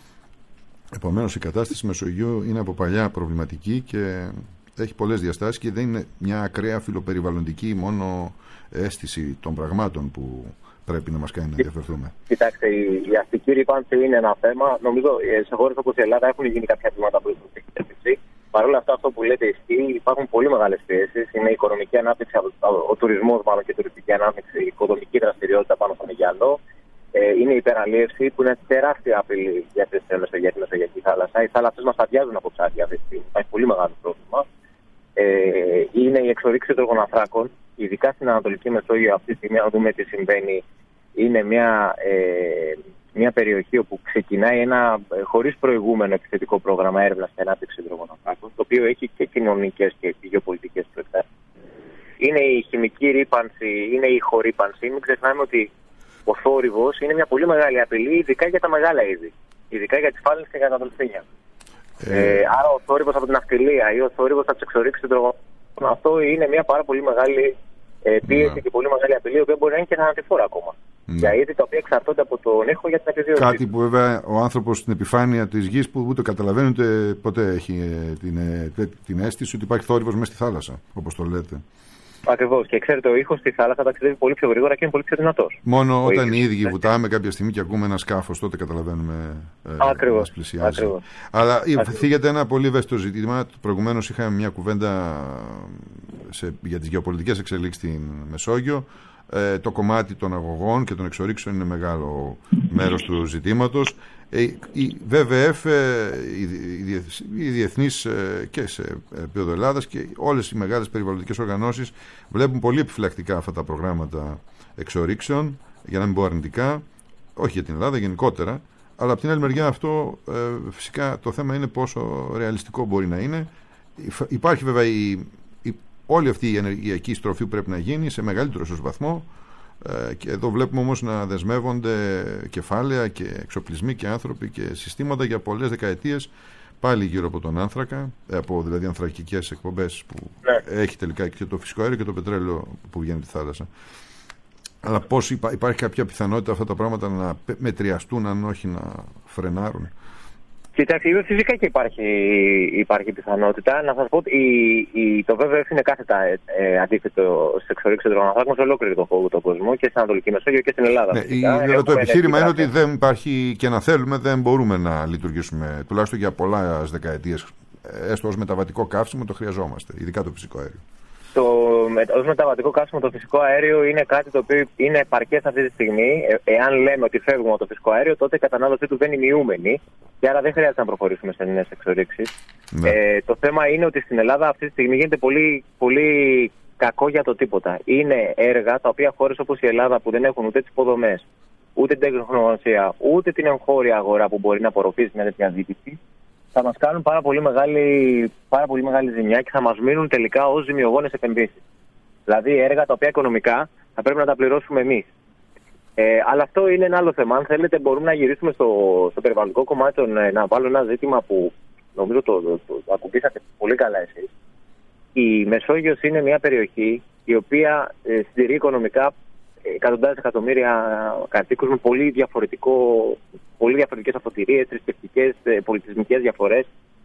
Επομένως η κατάσταση Μεσογείου είναι από παλιά προβληματική και έχει πολλές διαστάσεις και δεν είναι μια ακραία φιλοπεριβαλλοντική μόνο αίσθηση των πραγμάτων που πρέπει να μας κάνει να ενδιαφερθούμε. Κοιτάξτε, η, η αστική ρήπανση είναι ένα θέμα. Νομίζω σε χώρες όπως η Ελλάδα έχουν γίνει κάποια βήματα προς την κατεύθυνση. Παρ' όλα αυτά, αυτό που λέτε ισχύει, υπάρχουν πολύ μεγάλες πιέσεις. Είναι η οικονομική ανάπτυξη, ο τουρισμός μάλλον και η τουριστική ανάπτυξη, η οικοδομική δραστηριότητα πάνω στον Αιγιαλό. Είναι η υπεραλίευση που είναι τεράστια απειλή για τη Μεσογειακή θάλασσα. Οι θάλασσες μας αδειάζουν από ψάρια αυτή τη στιγμή. Υπάρχει πολύ μεγάλο πρόβλημα. Ε, είναι η εξορίξη των ανθράκων, ειδικά στην Ανατολική Μεσόγειο. Αυτή τη στιγμή, να δούμε τι συμβαίνει, είναι μια, ε, μια περιοχή όπου ξεκινάει ένα ε, χωρίς προηγούμενο επιθετικό πρόγραμμα έρευνας και ανάπτυξης υδρογοναθράκων, το οποίο έχει και κοινωνικές και γεωπολιτικές προεκτάσεις. Είναι η χημική ρήπανση, είναι η χορύπανση. Μην ξεχνάμε ότι ο θόρυβος είναι μια πολύ μεγάλη απειλή, ειδικά για τα μεγάλα είδη. Ειδικά για τις φάλαινες και για τα δολφίνια. Ε... Ε, άρα ο θόρυβος από την ναυτιλία ή ο θόρυβος από τις εξορίξεις υδρογοναθράκων, αυτό είναι μια πάρα πολύ μεγάλη ε, πίεση yeah. και πολύ μεγάλη απειλή, η οποία μπορεί να είναι και θανατηφόρα ακόμα. Yeah. Για είδη τα οποία εξαρτώνται από τον ήχο για την επιβίωση. Κάτι που βέβαια ο άνθρωπος στην επιφάνεια της γης που ούτε καταλαβαίνει ούτε ποτέ έχει ε, την, ε, την αίσθηση ότι υπάρχει θόρυβος μέσα στη θάλασσα, όπως το λέτε. Ακριβώς. Και ξέρετε, ο ήχος στη θάλασσα ταξιδεύει πολύ πιο γρήγορα και είναι πολύ πιο δυνατός. Μόνο ο όταν οι ίδιοι βουτάμε κάποια στιγμή και ακούμε ένα σκάφος, τότε καταλαβαίνουμε ε, Ακριβώς. μας πλησιάζει. Ακριβώς. Αλλά θίγεται ένα πολύ ευαίσθητο ζήτημα. Προηγουμένως είχαμε μια κουβέντα σε, για τις γεωπολιτικές εξελίξεις στην Μεσόγειο. Ε, το κομμάτι των αγωγών και των εξορίξεων είναι μεγάλο μέρος του ζητήματος. Ε, η βι βι εφ, οι διεθνείς και σε επίπεδο Ελλάδας και όλες οι μεγάλες περιβαλλοντικές οργανώσεις βλέπουν πολύ επιφυλακτικά αυτά τα προγράμματα εξορίξεων, για να μην πω αρνητικά, όχι για την Ελλάδα γενικότερα, αλλά από την άλλη μεριά αυτό ε, φυσικά το θέμα είναι πόσο ρεαλιστικό μπορεί να είναι. Υπάρχει βέβαια η, η, όλη αυτή η ενεργειακή στροφή που πρέπει να γίνει σε μεγαλύτερο ίσως βαθμό. Και εδώ βλέπουμε όμως να δεσμεύονται κεφάλαια και εξοπλισμοί και άνθρωποι και συστήματα για πολλές δεκαετίες πάλι γύρω από τον άνθρακα, από δηλαδή ανθρακικές εκπομπές που ναι. έχει τελικά και το φυσικό αέριο και το πετρέλαιο που βγαίνει από τη θάλασσα. Αλλά πώς υπά, υπάρχει κάποια πιθανότητα αυτά τα πράγματα να μετριαστούν, αν όχι να φρενάρουν? Κοιτάξτε, φυσικά και υπάρχει, υπάρχει πιθανότητα. Να σας πω ότι η, η, το βι βι εφ είναι κάθετα ε, ε, αντίθετο στις εξορίξεις υδρογοναθράκων σε ολόκληρο τον, τον κόσμο, και στην Ανατολική Μεσόγειο και στην Ελλάδα. Ναι, η, το επιχείρημα είναι ότι δεν υπάρχει, και να θέλουμε δεν μπορούμε να λειτουργήσουμε, τουλάχιστον για πολλά δεκαετίες, έστω ως μεταβατικό καύσιμο το χρειαζόμαστε, ειδικά το φυσικό αέριο. Το, ως μεταβατικό καύσιμο το φυσικό αέριο είναι κάτι το οποίο είναι επαρκές αυτή τη στιγμή. Ε, εάν λέμε ότι φεύγουμε από το φυσικό αέριο, τότε η κατανάλωσή του δεν είναι μειούμενη και άρα δεν χρειάζεται να προχωρήσουμε σε νέες εξορίξεις. Ναι. Ε, το θέμα είναι ότι στην Ελλάδα αυτή τη στιγμή γίνεται πολύ, πολύ κακό για το τίποτα. Είναι έργα τα οποία χώρες όπως η Ελλάδα, που δεν έχουν ούτε τις υποδομές, ούτε την τεχνογνωσία, ούτε την εγχώρια αγορά που μπορεί να απορροφήσει μια τέτοια ζήτηση, θα μας κάνουν πάρα πολύ, μεγάλη, πάρα πολύ μεγάλη ζημιά και θα μας μείνουν τελικά ως ζημιογόνες επενδύσεις. Δηλαδή έργα τα οποία οικονομικά θα πρέπει να τα πληρώσουμε εμείς. Ε, αλλά αυτό είναι ένα άλλο θέμα. Αν θέλετε, μπορούμε να γυρίσουμε στο, στο περιβαλλοντικό κομμάτι, τον, να βάλω ένα ζήτημα που νομίζω το, το, το, το ακουμπήσατε πολύ καλά εσείς. Η Μεσόγειος είναι μια περιοχή η οποία ε, στηρεί οικονομικά εκατοντάδες εκατομμύρια κατοίκους με πολύ, διαφορετικό, πολύ διαφορετικές αφοτηρίες, θρησκευτικές, πολιτισμικές διαφορές.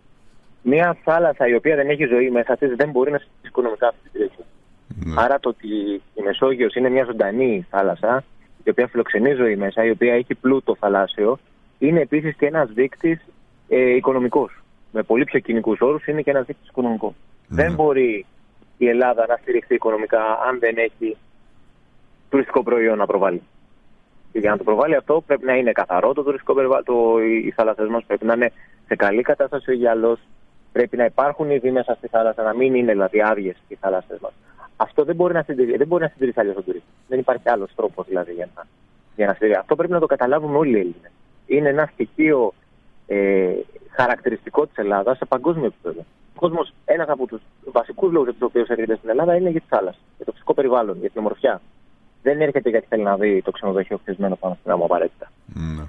Μια θάλασσα η οποία δεν έχει ζωή μέσα της δεν μπορεί να στηρίξει οικονομικά αυτή την περιοχή. Ναι. Άρα το ότι η Μεσόγειος είναι μια ζωντανή θάλασσα, η οποία φιλοξενεί ζωή μέσα, η οποία έχει πλούτο θαλάσσιο, είναι επίσης και ένας δείκτης ε, οικονομικός. Με πολύ πιο κοινικούς όρους είναι και ένας δείκτης οικονομικός. Ναι. Δεν μπορεί η Ελλάδα να στηριχθεί οικονομικά αν δεν έχει τουριστικό προϊόν να προβάλλει. Και για να το προβάλλει αυτό πρέπει να είναι καθαρό το τουριστικό περιβάλλον, το, οι θάλασσες μας πρέπει να είναι σε καλή κατάσταση ο γυαλός, πρέπει να υπάρχουν ήδη μέσα στη θάλασσα, να μην είναι δηλαδή άδειες οι θάλασσες μας. Αυτό δεν μπορεί να συντηρήσει, δεν μπορεί να συντηρήσει αλλιώς τον τουρισμό. Δεν υπάρχει άλλος τρόπος δηλαδή για να, για να συντηρήσει. Αυτό πρέπει να το καταλάβουμε όλοι οι Έλληνες. Είναι ένα στοιχείο ε, χαρακτηριστικό της Ελλάδας σε παγκόσμιο επίπεδο. Ο κόσμος, ένας από τους βασικούς λόγους για τους οποίους έρχεται στην Ελλάδα είναι για τη θάλασσα, για το φυσικό περιβάλλον, για την ομορφιά. Δεν έρχεται γιατί θέλει να δει το ξενοδοχείο χτισμένο πάνω στην άμμο απαραίτητα. Mm.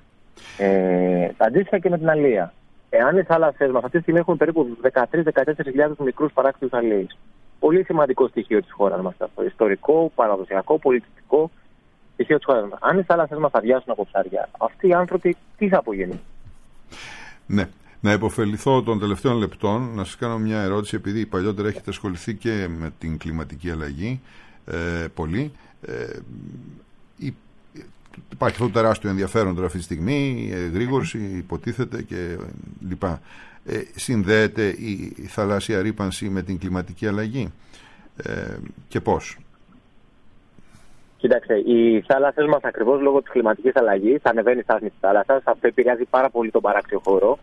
Ε, αντίστοιχα και με την αλεία. Εάν οι θάλασσες μας αυτή τη στιγμή έχουν περίπου δεκατρείς με δεκατέσσερις χιλιάδες μικρούς παράκτιους αλίους. Πολύ σημαντικό στοιχείο της χώρας μας. Αυτό. Ιστορικό, παραδοσιακό, πολιτιστικό στοιχείο της χώρας μας. Αν οι θάλασσες μας αδειάσουν από ψάρια, αυτοί οι άνθρωποι τι θα απογενούν? Ναι. Να υποφεληθώ των τελευταίων λεπτών, να σας κάνω μια ερώτηση, επειδή παλιότερα έχετε ασχοληθεί και με την κλιματική αλλαγή ε, πολύ. Ε, υπάρχει αυτό το τεράστιο ενδιαφέρον τώρα αυτή τη στιγμή, η εγρήγορση υποτίθεται και λοιπά. Ε, συνδέεται η, η θαλάσσια ρύπανση με την κλιματική αλλαγή ε, και πώς? Κοιτάξτε, οι θάλασσες μας ακριβώς λόγω της κλιματικής αλλαγής θα ανεβαίνει η στάθμη της θάλασσας, αυτό επηρεάζει πάρα πολύ τον παράκτιο χώρο.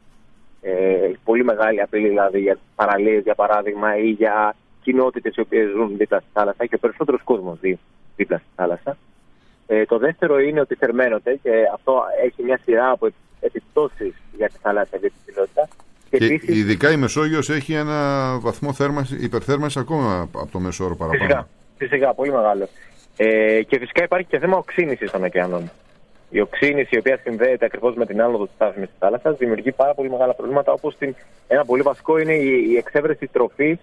Ε, πολύ μεγάλη απειλή δηλαδή για παραλίες για παράδειγμα ή για κοινότητες οι οποίες ζουν δίπλα στη θάλασσα και ο περισσότερος κόσμος ζει δίπλα στη θάλασσα. Ε, το δεύτερο είναι ότι θερμαίνονται και αυτό έχει μια σειρά από επιπτώσεις για τη θάλασσα βιοποικιλότητα. Και, και επίσης, ειδικά η Μεσόγειος έχει ένα βαθμό θέρμανση, υπερθέρμανση ακόμα από το μέσο όρο παραπάνω. Φυσικά, φυσικά πολύ μεγάλο. Ε, και φυσικά υπάρχει και θέμα οξύνησης των ωκεανών. Η οξύνηση, η οποία συνδέεται ακριβώς με την άνοδο της στάθμης της θάλασσας, δημιουργεί πάρα πολύ μεγάλα προβλήματα, όπως την, ένα πολύ βασικό είναι η, η εξέβρεση τροφής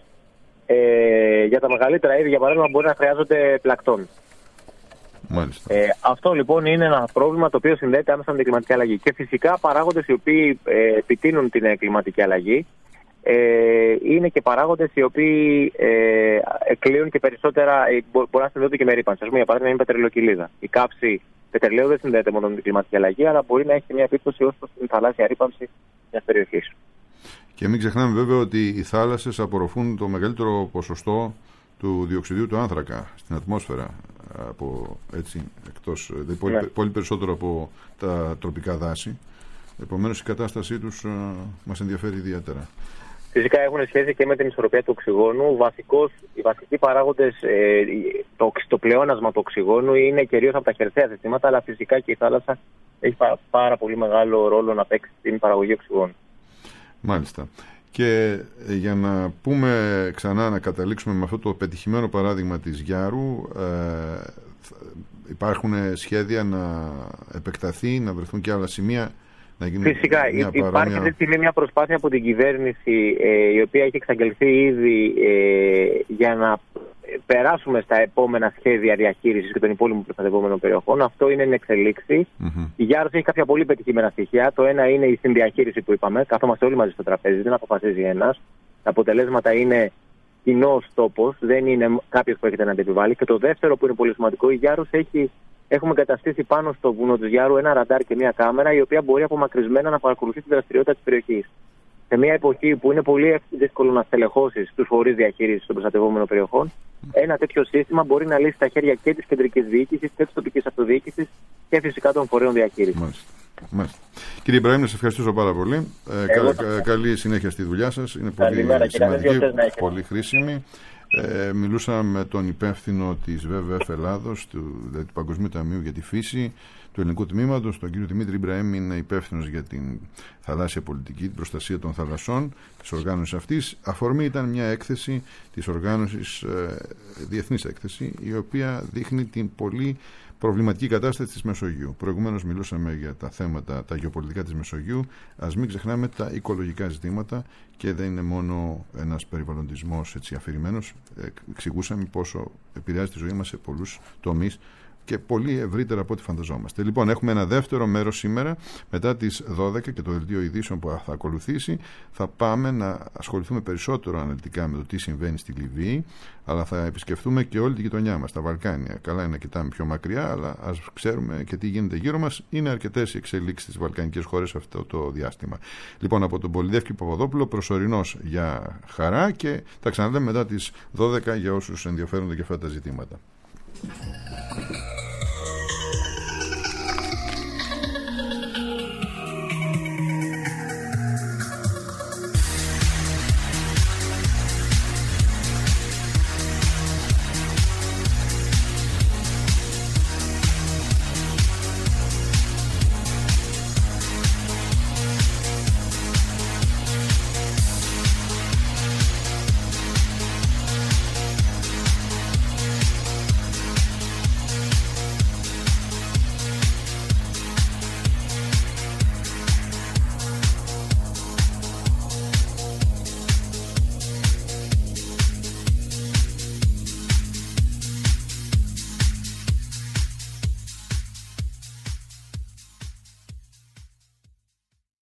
ε, για τα μεγαλύτερα είδη, για παράδειγμα, μπορεί να χρειάζονται πλακτών. Μάλιστα. Ε, αυτό λοιπόν είναι ένα πρόβλημα το οποίο συνδέεται άμεσα με την κλιματική αλλαγή. Και φυσικά παράγοντες οι οποίοι ε, επιτείνουν την κλιματική αλλαγή ε, είναι και παράγοντες οι οποίοι ε, εκλείουν και περισσότερα, ε, μπορεί να συνδέονται και με ρύπανση. Ας πούμε, για παράδειγμα, είναι η πετρελαιοκυλίδα. Η κάψη πετρελαίου δεν συνδέεται μόνο με την κλιματική αλλαγή, αλλά μπορεί να έχει μια επίπτωση ως προς την θαλάσσια ρύπανση μιας περιοχής. Και μην ξεχνάμε βέβαια ότι οι θάλασσες απορροφούν το μεγαλύτερο ποσοστό του διοξιδίου του άνθρακα στην ατμόσφαιρα, από, έτσι, εκτός, ναι. πολύ, πολύ περισσότερο από τα τροπικά δάση. Επομένως η κατάστασή τους α, μας ενδιαφέρει ιδιαίτερα. Φυσικά έχουν σχέση και με την ισορροπία του οξυγόνου. Βασικώς, οι βασικοί παράγοντες, ε, το, το πλεόνασμα του οξυγόνου είναι κυρίως από τα χερσαία συστήματα, αλλά φυσικά και η θάλασσα έχει πάρα, πάρα πολύ μεγάλο ρόλο να παίξει στην παραγωγή οξυγόνου. Μάλιστα. Και για να πούμε ξανά, να καταλήξουμε με αυτό το πετυχημένο παράδειγμα της Γιάρου, ε, υπάρχουν σχέδια να επεκταθεί, να βρεθούν και άλλα σημεία να γίνει Φυσικά, μια υπάρχει παρόμοια... αυτή τη στιγμή μια προσπάθεια από την κυβέρνηση ε, η οποία έχει εξαγγελθεί ήδη ε, για να περάσουμε στα επόμενα σχέδια διαχείρισης και των υπόλοιπων προστατευόμενων περιοχών. Αυτό είναι εν εξελίξη. Mm-hmm. Η Γιάρρος έχει κάποια πολύ πετυχημένα στοιχεία. Το ένα είναι η συνδιαχείριση που είπαμε. Καθόμαστε όλοι μαζί στο τραπέζι, δεν αποφασίζει ένας. Τα αποτελέσματα είναι κοινός τόπος, δεν είναι κάποιος που έχετε να επιβάλλει. Και το δεύτερο που είναι πολύ σημαντικό, η Γιάρρος έχει. Έχουμε καταστήσει πάνω στο βουνό του Γιάρρου ένα ραντάρ και μια κάμερα η οποία μπορεί απομακρυσμένα να παρακολουθεί τη δραστηριότητα της περιοχής. Σε μια εποχή που είναι πολύ δύσκολο να στελεχώσεις τους φορείς διαχείρισης των προστατευόμενων περιοχών, ένα τέτοιο σύστημα μπορεί να λύσει τα χέρια και της κεντρικής διοίκησης και της τοπικής αυτοδιοίκησης και φυσικά των φορέων διαχείρισης. Μάλιστα. Μάλιστα. Κύριε Ιμπραήμ, να σας ευχαριστήσω πάρα πολύ. Ε, κα, κα, καλή συνέχεια στη δουλειά σας. Είναι πολύ Καλημέρα, σημαντική, πολύ χρήσιμη. Ε, μιλούσα με τον υπεύθυνο της βι βι εφ Ελλάδος, του, δηλαδή του Παγκοσμίου Ταμείου για τη Φύση, του Ελληνικού Τμήματος, τον κύριο Δημήτρη Ιμπραήμ, είναι υπεύθυνος για την θαλάσσια πολιτική, την προστασία των θαλασσών της οργάνωσης αυτής. Αφορμή ήταν μια έκθεση της οργάνωσης, ε, διεθνής έκθεση, η οποία δείχνει την πολύ προβληματική κατάσταση της Μεσογείου. Προηγουμένως μιλούσαμε για τα θέματα, τα γεωπολιτικά της Μεσογείου. Ας μην ξεχνάμε τα οικολογικά ζητήματα και δεν είναι μόνο ένας περιβαλλοντισμός έτσι αφηρημένος. Εξηγούσαμε πόσο επηρεάζει τη ζωή μας σε πολλούς τομείς και πολύ ευρύτερα από ό,τι φανταζόμαστε. Λοιπόν, έχουμε ένα δεύτερο μέρος σήμερα, μετά τις δώδεκα και το δελτίο ειδήσεων που θα ακολουθήσει. Θα πάμε να ασχοληθούμε περισσότερο αναλυτικά με το τι συμβαίνει στη Λιβύη, αλλά θα επισκεφτούμε και όλη τη γειτονιά μας, τα Βαλκάνια. Καλά είναι να κοιτάμε πιο μακριά, αλλά ας ξέρουμε και τι γίνεται γύρω μας. Είναι αρκετές οι εξελίξεις στις βαλκανικές χώρες αυτό το διάστημα. Λοιπόν, από τον Πολυδεύκη Παπαδόπουλο, προσωρινός για χαρά, και τα ξαναλέμε μετά τις δώδεκα για όσους ενδιαφέρονται για αυτά τα ζητήματα.